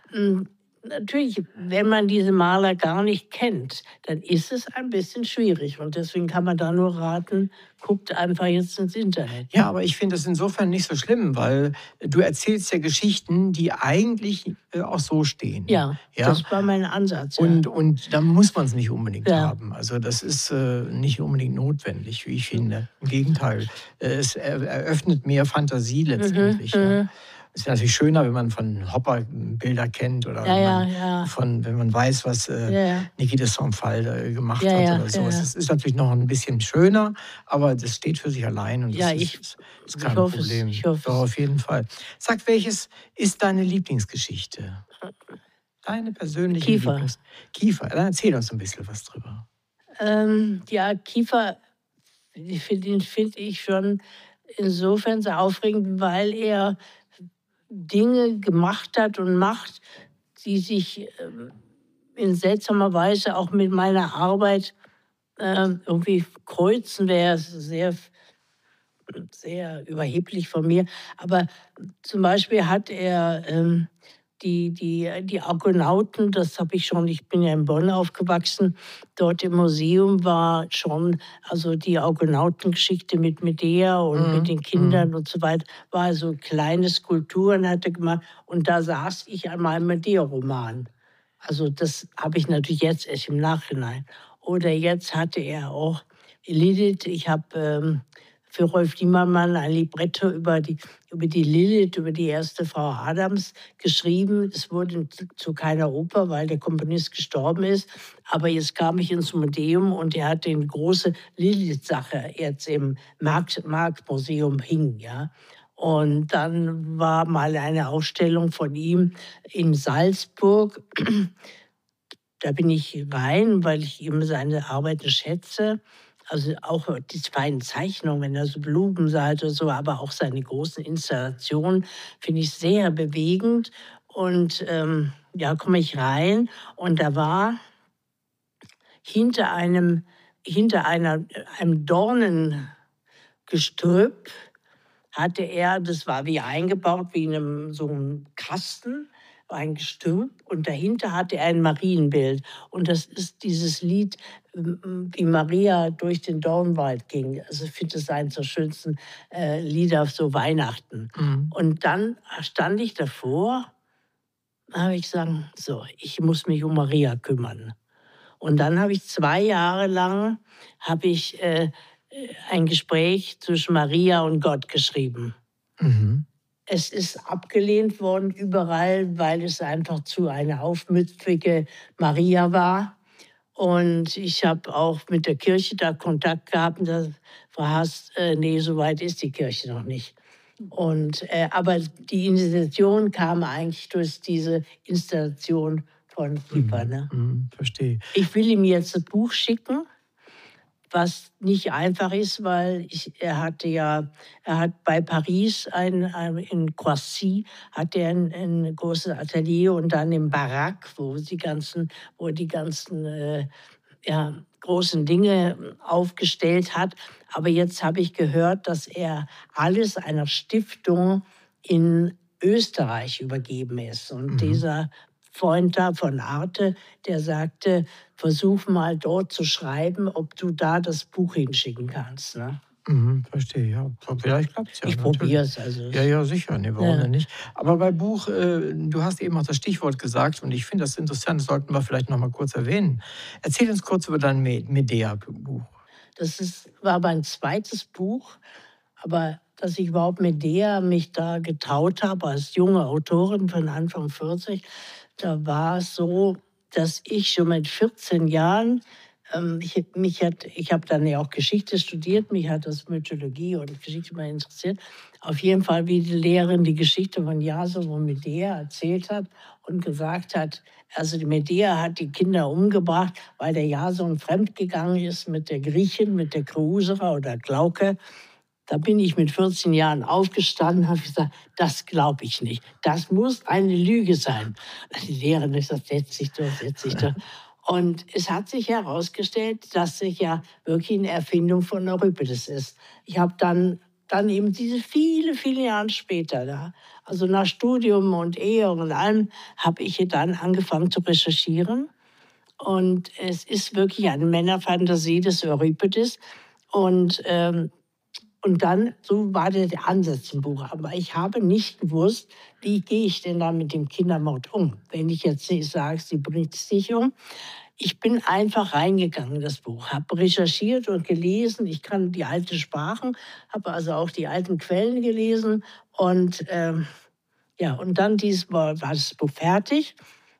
Natürlich, wenn man diese Maler gar nicht kennt, dann ist es ein bisschen schwierig. Und deswegen kann man da nur raten, guckt einfach jetzt ins Internet.
Ja, aber ich finde das insofern nicht so schlimm, weil du erzählst ja Geschichten, die eigentlich äh, auch so stehen.
Ja,
ja?
das war mein Ansatz. Ja.
Und, und da muss man es nicht unbedingt
ja.
haben. Also das ist äh, nicht unbedingt notwendig, wie ich finde. Im Gegenteil, äh, es eröffnet mehr Fantasie letztendlich. Mhm, ja. Es ist natürlich schöner, wenn man von Hopper Bilder kennt oder
ja,
wenn,
ja,
man
ja.
Von, wenn man weiß, was äh, ja, ja. Niki de Saint-Phalle äh, gemacht
ja,
hat
ja,
oder sowas.
Ja, ja.
Das ist natürlich noch ein bisschen schöner, aber das steht für sich allein und das
ja,
ist,
ich,
ist, ist kein
ich hoffe
Problem.
Es, ich hoffe
Doch, auf jeden Fall. Sag, welches ist deine Lieblingsgeschichte? Deine persönliche
Kiefer.
Lieblings... Kiefer. Dann erzähl uns ein bisschen was drüber.
Ähm, ja, Kiefer, den finde ich schon insofern sehr aufregend, weil er Dinge gemacht hat und macht, die sich in seltsamer Weise auch mit meiner Arbeit äh, irgendwie kreuzen, wäre sehr, sehr überheblich von mir. Aber zum Beispiel hat er ähm, die, die, die Argonauten, das habe ich schon, ich bin ja in Bonn aufgewachsen, dort im Museum war schon, also die Argonautengeschichte mit Medea und mhm. mit den Kindern mhm. und so weiter, war so kleine Skulpturen hat er gemacht und da saß ich an meinem Medea-Roman. Also das habe ich natürlich jetzt erst im Nachhinein. Oder jetzt hatte er auch Lilith, ich habe ähm, für Rolf Niemann ein Libretto über die, über die Lilith, über die erste Frau Adams geschrieben. Es wurde zu keiner Oper, weil der Komponist gestorben ist. Aber jetzt kam ich ins Museum und er hat die große Lilith-Sache jetzt im Markt-Museum hing. Ja. Und dann war mal eine Ausstellung von ihm in Salzburg. Da bin ich rein, weil ich ihm seine Arbeiten schätze. Also auch die feinen Zeichnungen, wenn er so Blumen sah oder so, aber auch seine großen Installationen finde ich sehr bewegend. Und ähm, ja, komme ich rein und da war hinter einem, hinter einer, einem Dornengestrüpp hatte er, das war wie eingebaut, wie in einem so einem Kasten, ein Gestrüpp und dahinter hatte er ein Marienbild. Und das ist dieses Lied, wie Maria durch den Dornwald ging. Also ich finde es eines der schönsten äh, Lieder so Weihnachten. Mhm. Und dann stand ich davor, habe ich gesagt, so, ich muss mich um Maria kümmern. Und dann habe ich zwei Jahre lang habe ich äh, ein Gespräch zwischen Maria und Gott geschrieben. Mhm. Es ist abgelehnt worden überall, weil es einfach zu eine aufmüpfige Maria war. Und ich habe auch mit der Kirche da Kontakt gehabt. Und da war es, äh, nee, so weit ist die Kirche noch nicht. Und, äh, aber die Initiation kam eigentlich durch diese Installation von Kiefer.
Mhm,
ne?
mhm, verstehe.
Ich will ihm jetzt das Buch schicken, was nicht einfach ist, weil ich, er hatte ja, er hat bei Paris ein, ein in Croissy hat er ein, ein großes Atelier und dann im Barak, wo die ganzen, wo die ganzen äh, ja, großen Dinge aufgestellt hat. Aber jetzt habe ich gehört, dass er alles einer Stiftung in Österreich übergeben ist. Und mhm. dieser Freund da von Arte, der sagte, versuch mal dort zu schreiben, ob du da das Buch hinschicken kannst. Ne?
Mhm, verstehe, ja. Vielleicht klappt es ja.
Ich probiere es. Also.
Ja, ja, sicher. Nee, warum ja. denn nicht? Aber bei Buch, äh, du hast eben auch das Stichwort gesagt und ich finde das interessant, das sollten wir vielleicht noch mal kurz erwähnen. Erzähl uns kurz über dein Medea-Buch.
Das ist, war mein zweites Buch, aber dass ich überhaupt Medea mich da getraut habe, als junge Autorin von Anfang vierzig, da war es so, dass ich schon mit vierzehn Jahren, ähm, ich, mich hat, ich habe dann ja auch Geschichte studiert, mich hat das Mythologie und Geschichte mal interessiert. Auf jeden Fall, wie die Lehrerin die Geschichte von Jason und Medea erzählt hat und gesagt hat, also die Medea hat die Kinder umgebracht, weil der Jason fremdgegangen ist mit der Griechin, mit der Kreusera oder Glauke. Da bin ich mit vierzehn Jahren aufgestanden und habe gesagt, das glaube ich nicht. Das muss eine Lüge sein. Die Lehrerin hat gesagt, setz dich doch, setz dich doch. Und es hat sich herausgestellt, dass es ja wirklich eine Erfindung von Euripides ist. Ich habe dann, dann eben diese viele, viele Jahre später, da, also nach Studium und Ehe und allem, habe ich dann angefangen zu recherchieren. Und es ist wirklich eine Männerfantasie des Euripides. Und ähm, Und dann, so war der Ansatz im Buch. Aber ich habe nicht gewusst, wie gehe ich denn da mit dem Kindermord um. Wenn ich jetzt nicht sage, sie bringt es nicht um. Ich bin einfach reingegangen in das Buch, habe recherchiert und gelesen. Ich kann die alten Sprachen, habe also auch die alten Quellen gelesen. Und, ähm, ja, und dann dies war, war das Buch fertig.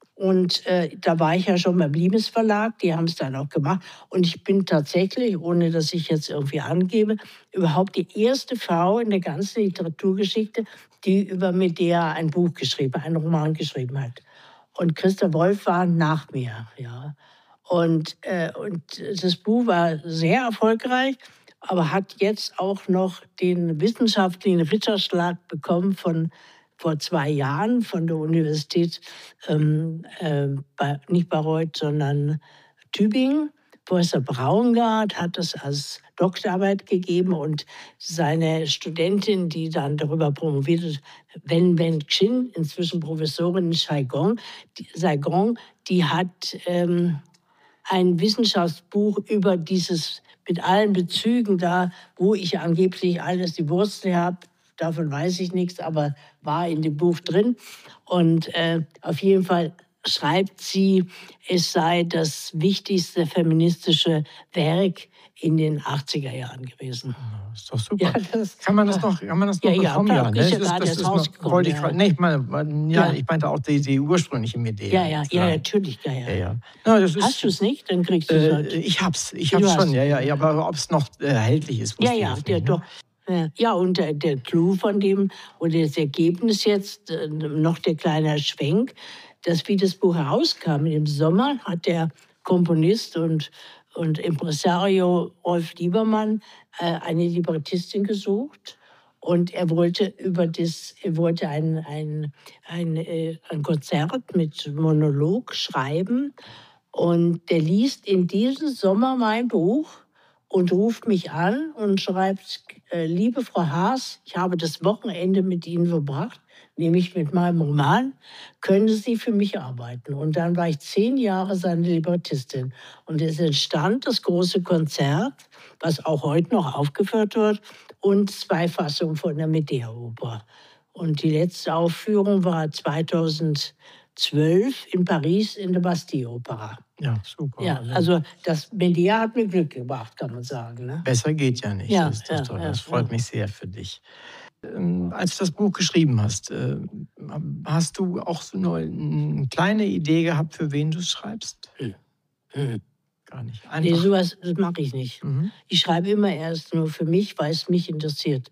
Und äh, da war ich ja schon beim Limes Verlag, die haben es dann auch gemacht. Und ich bin tatsächlich, ohne dass ich jetzt irgendwie angebe, überhaupt die erste Frau in der ganzen Literaturgeschichte, die über Medea ein Buch geschrieben, einen Roman geschrieben hat. Und Christa Wolf war nach mir. Ja. Und, äh, und das Buch war sehr erfolgreich, aber hat jetzt auch noch den wissenschaftlichen Ritterschlag bekommen von vor zwei Jahren von der Universität, ähm, äh, bei, nicht Bayreuth, sondern Tübingen. Professor Braungart hat das als Doktorarbeit gegeben und seine Studentin, die dann darüber promoviert hat, Wen Wen Chin, inzwischen Professorin in Saigon, die, Saigon, die hat ähm, ein Wissenschaftsbuch über dieses, mit allen Bezügen da, wo ich angeblich alles die Wurzel habe. Davon weiß ich nichts, aber war in dem Buch drin. Und äh, auf jeden Fall schreibt sie, es sei das wichtigste feministische Werk in den achtziger Jahren gewesen.
Das ist doch super.
Ja, das,
kann man das noch, kann man das noch
ja,
bekommen?
Ja,
ja,
ja,
ne?
ist ja
das,
gerade
das
erst
ist
rausgekommen.
Wollte ich,
ja.
nee, ich, meine, ja, ja. ich meinte auch die, die ursprüngliche Idee.
Ja, ja, ja, natürlich. Ja, ja.
Ja, ja. Ja, das ist,
hast du es nicht? Dann kriegst du es
äh,
halt.
Ich hab's, ich hab's schon, ja, ja, ja, aber ob es noch erhältlich ist,
ja, ja,
ich
der,
nicht,
doch. Ne? Ja, und der, der Clou von dem, oder das Ergebnis jetzt, äh, noch der kleine Schwenk, dass wie das Buch herauskam im Sommer, hat der Komponist und, und Impresario Rolf Liebermann äh, eine Librettistin gesucht. Und er wollte über das, er wollte ein, ein, ein, äh, ein Konzert mit Monolog schreiben. Und der liest in diesem Sommer mein Buch und ruft mich an und schreibt, äh, liebe Frau Haas, ich habe das Wochenende mit Ihnen verbracht, nämlich mit meinem Roman, können Sie für mich arbeiten? Und dann war ich zehn Jahre seine Librettistin. Und es entstand das große Konzert, was auch heute noch aufgeführt wird, und zwei Fassungen von der Medea-Oper. Und die letzte Aufführung war zweitausendzwölf in Paris in der Bastille-Opera.
Ja, super.
Ja, also das Medea hat mir Glück gebracht, kann man sagen. Ne?
Besser geht ja nicht.
Ja,
das, das,
ja,
das
ja,
freut
ja.
mich sehr für dich. Ähm, als du das Buch geschrieben hast, äh, hast du auch so eine, eine kleine Idee gehabt, für wen du es schreibst?
Hm. Hm.
Gar nicht.
Nee,
Einfach.
sowas das mache ich nicht.
Mhm.
Ich schreibe immer erst nur für mich, weil es mich interessiert.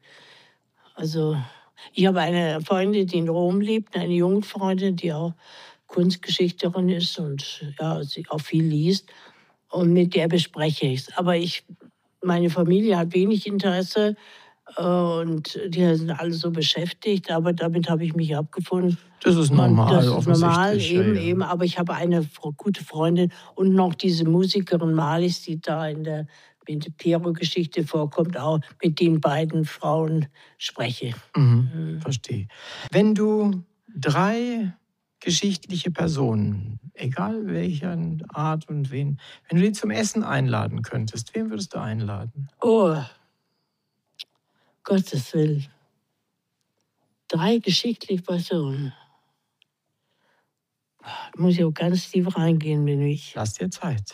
Also ich habe eine Freundin, die in Rom lebt, eine junge Freundin, die auch Kunstgeschichterin ist und ja, sie auch viel liest. Und mit der bespreche ich es. Aber ich, meine Familie hat wenig Interesse Äh, Und die sind alle so beschäftigt, aber damit habe ich mich abgefunden.
Das ist
Man,
normal,
das ist normal,
offensichtlich. Ja,
eben,
ja.
eben. Aber ich habe eine fro- gute Freundin und noch diese Musikerin Marlies, die da in der, in der Piero-Geschichte vorkommt, auch mit den beiden Frauen spreche.
Mhm,
Mhm.
verstehe. Wenn du drei geschichtliche Personen, egal welcher Art und wen, wenn du die zum Essen einladen könntest, wen würdest du einladen?
Oh, Gottes Willen. Drei geschichtliche Personen. Da muss ich auch ganz tief reingehen, bin ich.
Lass dir Zeit.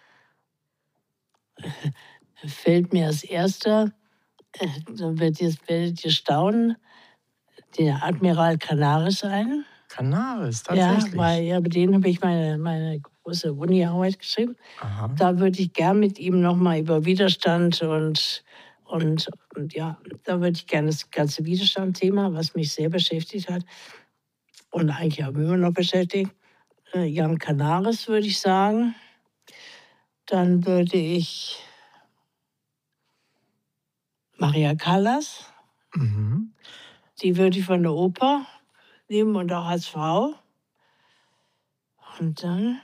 Fällt mir als erster, äh, dann wird jetzt, werdet ihr staunen, der Admiral Canaris ein.
Canaris,
Ja,
tatsächlich.
weil ja, mit denen habe ich meine, meine große Uni-Arbeit geschrieben.
Aha.
Da würde ich gern mit ihm nochmal über Widerstand und, und, und ja, da würde ich gerne das ganze Widerstand-Thema, was mich sehr beschäftigt hat und eigentlich auch immer noch beschäftigt, äh, Jan Canaris würde ich sagen. Dann würde ich Maria Callas,
Mhm.
die würde ich von der Oper nehmen und auch als Frau. Und dann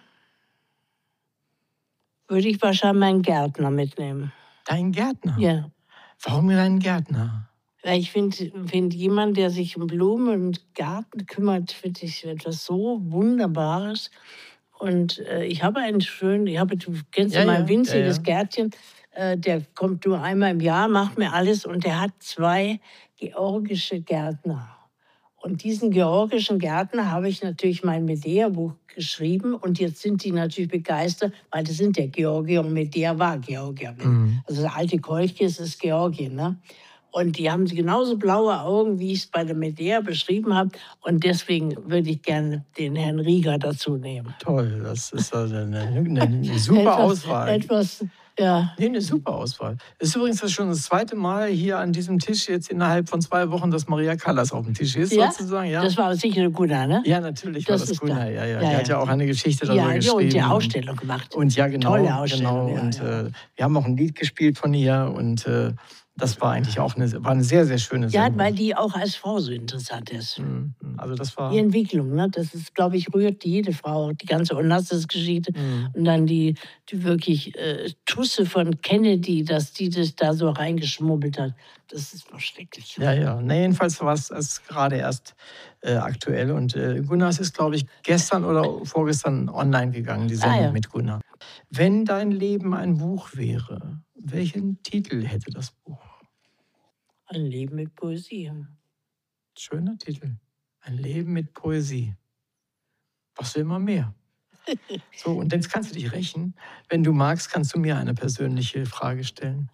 würde ich wahrscheinlich meinen Gärtner mitnehmen.
Dein Gärtner?
Ja.
Warum dein Gärtner?
Weil ich finde, find jemand, der sich um Blumen und Garten kümmert, finde ich etwas so Wunderbares. Und äh, ich habe einen schönen, ich habe, du kennst ja,
Ja,
mein
ja,
winziges
ja, ja.
Gärtchen, äh, der kommt nur einmal im Jahr, macht mir alles und der hat zwei georgische Gärtner. Und diesen georgischen Gärtner habe ich natürlich mein Medea-Buch geschrieben und jetzt sind die natürlich begeistert, weil das sind ja Georgier und Medea war Georgier.
Mhm.
Also der alte Kolchis ist Georgien, ne? Und die haben genauso blaue Augen, wie ich es bei der Medea beschrieben habe. Und deswegen würde ich gerne den Herrn Rieger dazu nehmen.
Toll, das ist also eine, eine, eine super
etwas,
Auswahl.
Etwas, ja.
Nee, eine super Auswahl. Es ist übrigens das schon das zweite Mal hier an diesem Tisch jetzt innerhalb von zwei Wochen, dass Maria Callas auf dem Tisch ist,
Ja?
sozusagen. Ja,
das war sicher eine Gunnar, ne?
ja natürlich war
Das
das
ist
Gunnar.
da.
Ja, ja.
Ja,
Die
ja.
hat ja auch eine Geschichte darüber
Ja, ja,
geschrieben.
und die Ausstellung gemacht.
Und ja, genau.
Tolle Ausstellung,
Genau.
ja,
Und
ja.
Äh, wir haben auch ein Lied gespielt von ihr und äh, das war eigentlich auch eine, war eine sehr, sehr schöne
Ja,
Sendung.
weil die auch als Frau so interessant ist.
Mhm. Also das war...
Die Entwicklung, ne? Das ist, glaube ich, rührt jede Frau, die ganze Onassis-Geschichte.
Mhm.
Und dann die, die wirklich äh, Tusse von Kennedy, dass die das da so reingeschmuggelt hat. Das ist doch schrecklich.
Ja, ja. Nee, jedenfalls war es gerade erst äh, aktuell. Und äh, Gunnars ist, glaube ich, gestern oder vorgestern online gegangen, die Sendung
Ah, ja.
mit Gunnar. Wenn dein Leben ein Buch wäre, welchen Titel hätte das Buch?
Ein Leben mit Poesie.
Schöner Titel. Ein Leben mit Poesie. Was will man mehr? So, und jetzt kannst du dich rächen. Wenn du magst, kannst du mir eine persönliche Frage stellen.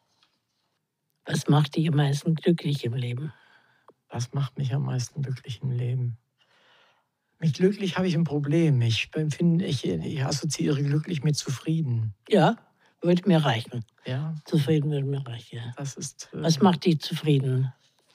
Was macht dich am meisten glücklich im Leben?
Was macht mich am meisten glücklich im Leben? Mich glücklich habe ich ein Problem. Ich, empfinde, ich, ich assoziiere glücklich mit zufrieden.
Ja, würde mir reichen.
Ja,
Zufrieden würde mir reichen, ja.
das ist äh,
Was macht dich zufrieden?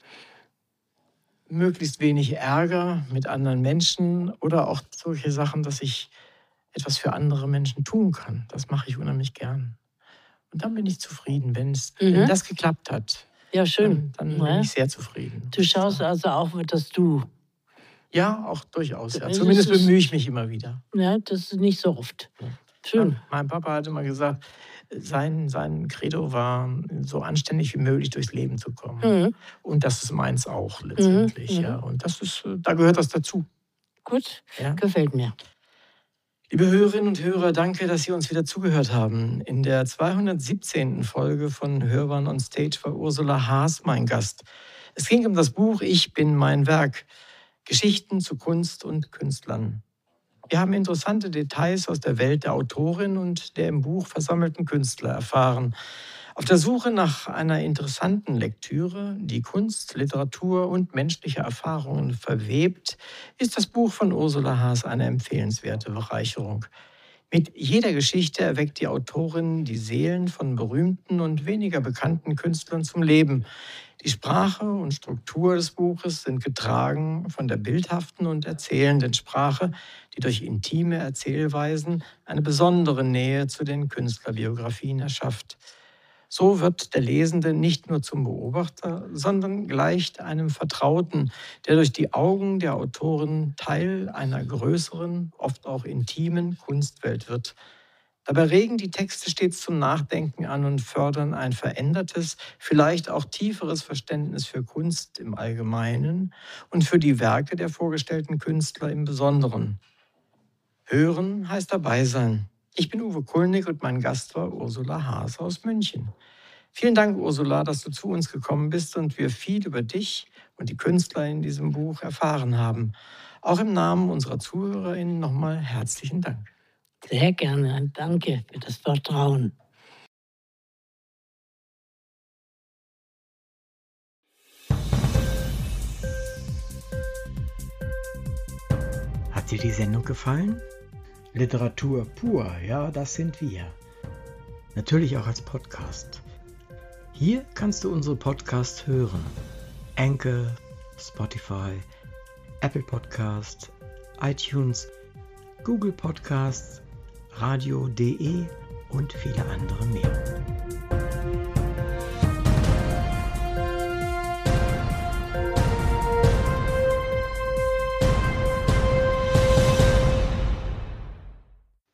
möglichst wenig Ärger mit anderen Menschen oder auch solche Sachen, dass ich etwas für andere Menschen tun kann. Das mache ich unheimlich gern. Und dann bin ich zufrieden, wenn es,
Mhm.
wenn das geklappt hat.
Ja, schön.
Dann, dann
Ja.
bin ich sehr zufrieden.
Du schaust also auch, dass du,
Ja, auch durchaus. Ja.
Das
Zumindest
ist-
bemühe ich mich immer wieder.
ja, das ist nicht so oft.
Ja.
Schön.
Mein Papa hat immer gesagt, sein, sein Credo war, so anständig wie möglich durchs Leben zu kommen.
Mhm.
Und das ist meins auch letztendlich.
Mhm.
Ja. Und das ist, äh, da gehört das dazu.
Gut,
Ja.
gefällt mir.
Liebe Hörerinnen und Hörer, danke, dass Sie uns wieder zugehört haben. In der zweihundertsiebzehnten Folge von Hörbahn on Stage war Ursula Haas mein Gast. Es ging um das Buch Ich bin mein Werk. Geschichten zu Kunst und Künstlern. Wir haben interessante Details aus der Welt der Autorin und der im Buch versammelten Künstler erfahren. Auf der Suche nach einer interessanten Lektüre, die Kunst, Literatur und menschliche Erfahrungen verwebt, ist das Buch von Ursula Haas eine empfehlenswerte Bereicherung. Mit jeder Geschichte erweckt die Autorin die Seelen von berühmten und weniger bekannten Künstlern zum Leben. Die Sprache und Struktur des Buches sind getragen von der bildhaften und erzählenden Sprache, die durch intime Erzählweisen eine besondere Nähe zu den Künstlerbiografien erschafft. So wird der Lesende nicht nur zum Beobachter, sondern gleicht einem Vertrauten, der durch die Augen der Autorin Teil einer größeren, oft auch intimen Kunstwelt wird. Dabei regen die Texte stets zum Nachdenken an und fördern ein verändertes, vielleicht auch tieferes Verständnis für Kunst im Allgemeinen und für die Werke der vorgestellten Künstler im Besonderen. Hören heißt dabei sein. Ich bin Uwe Kulnig und mein Gast war Ursula Haase aus München. Vielen Dank, Ursula, dass du zu uns gekommen bist und wir viel über dich und die Künstler in diesem Buch erfahren haben. Auch im Namen unserer ZuhörerInnen nochmal herzlichen Dank.
Sehr gerne. Danke für das Vertrauen.
Hat dir die Sendung gefallen? Literatur pur, ja, das sind wir. Natürlich auch als Podcast. Hier kannst du unsere Podcasts hören. Anchor, Spotify, Apple Podcast, iTunes, Google Podcasts, radio punkt de und viele andere mehr.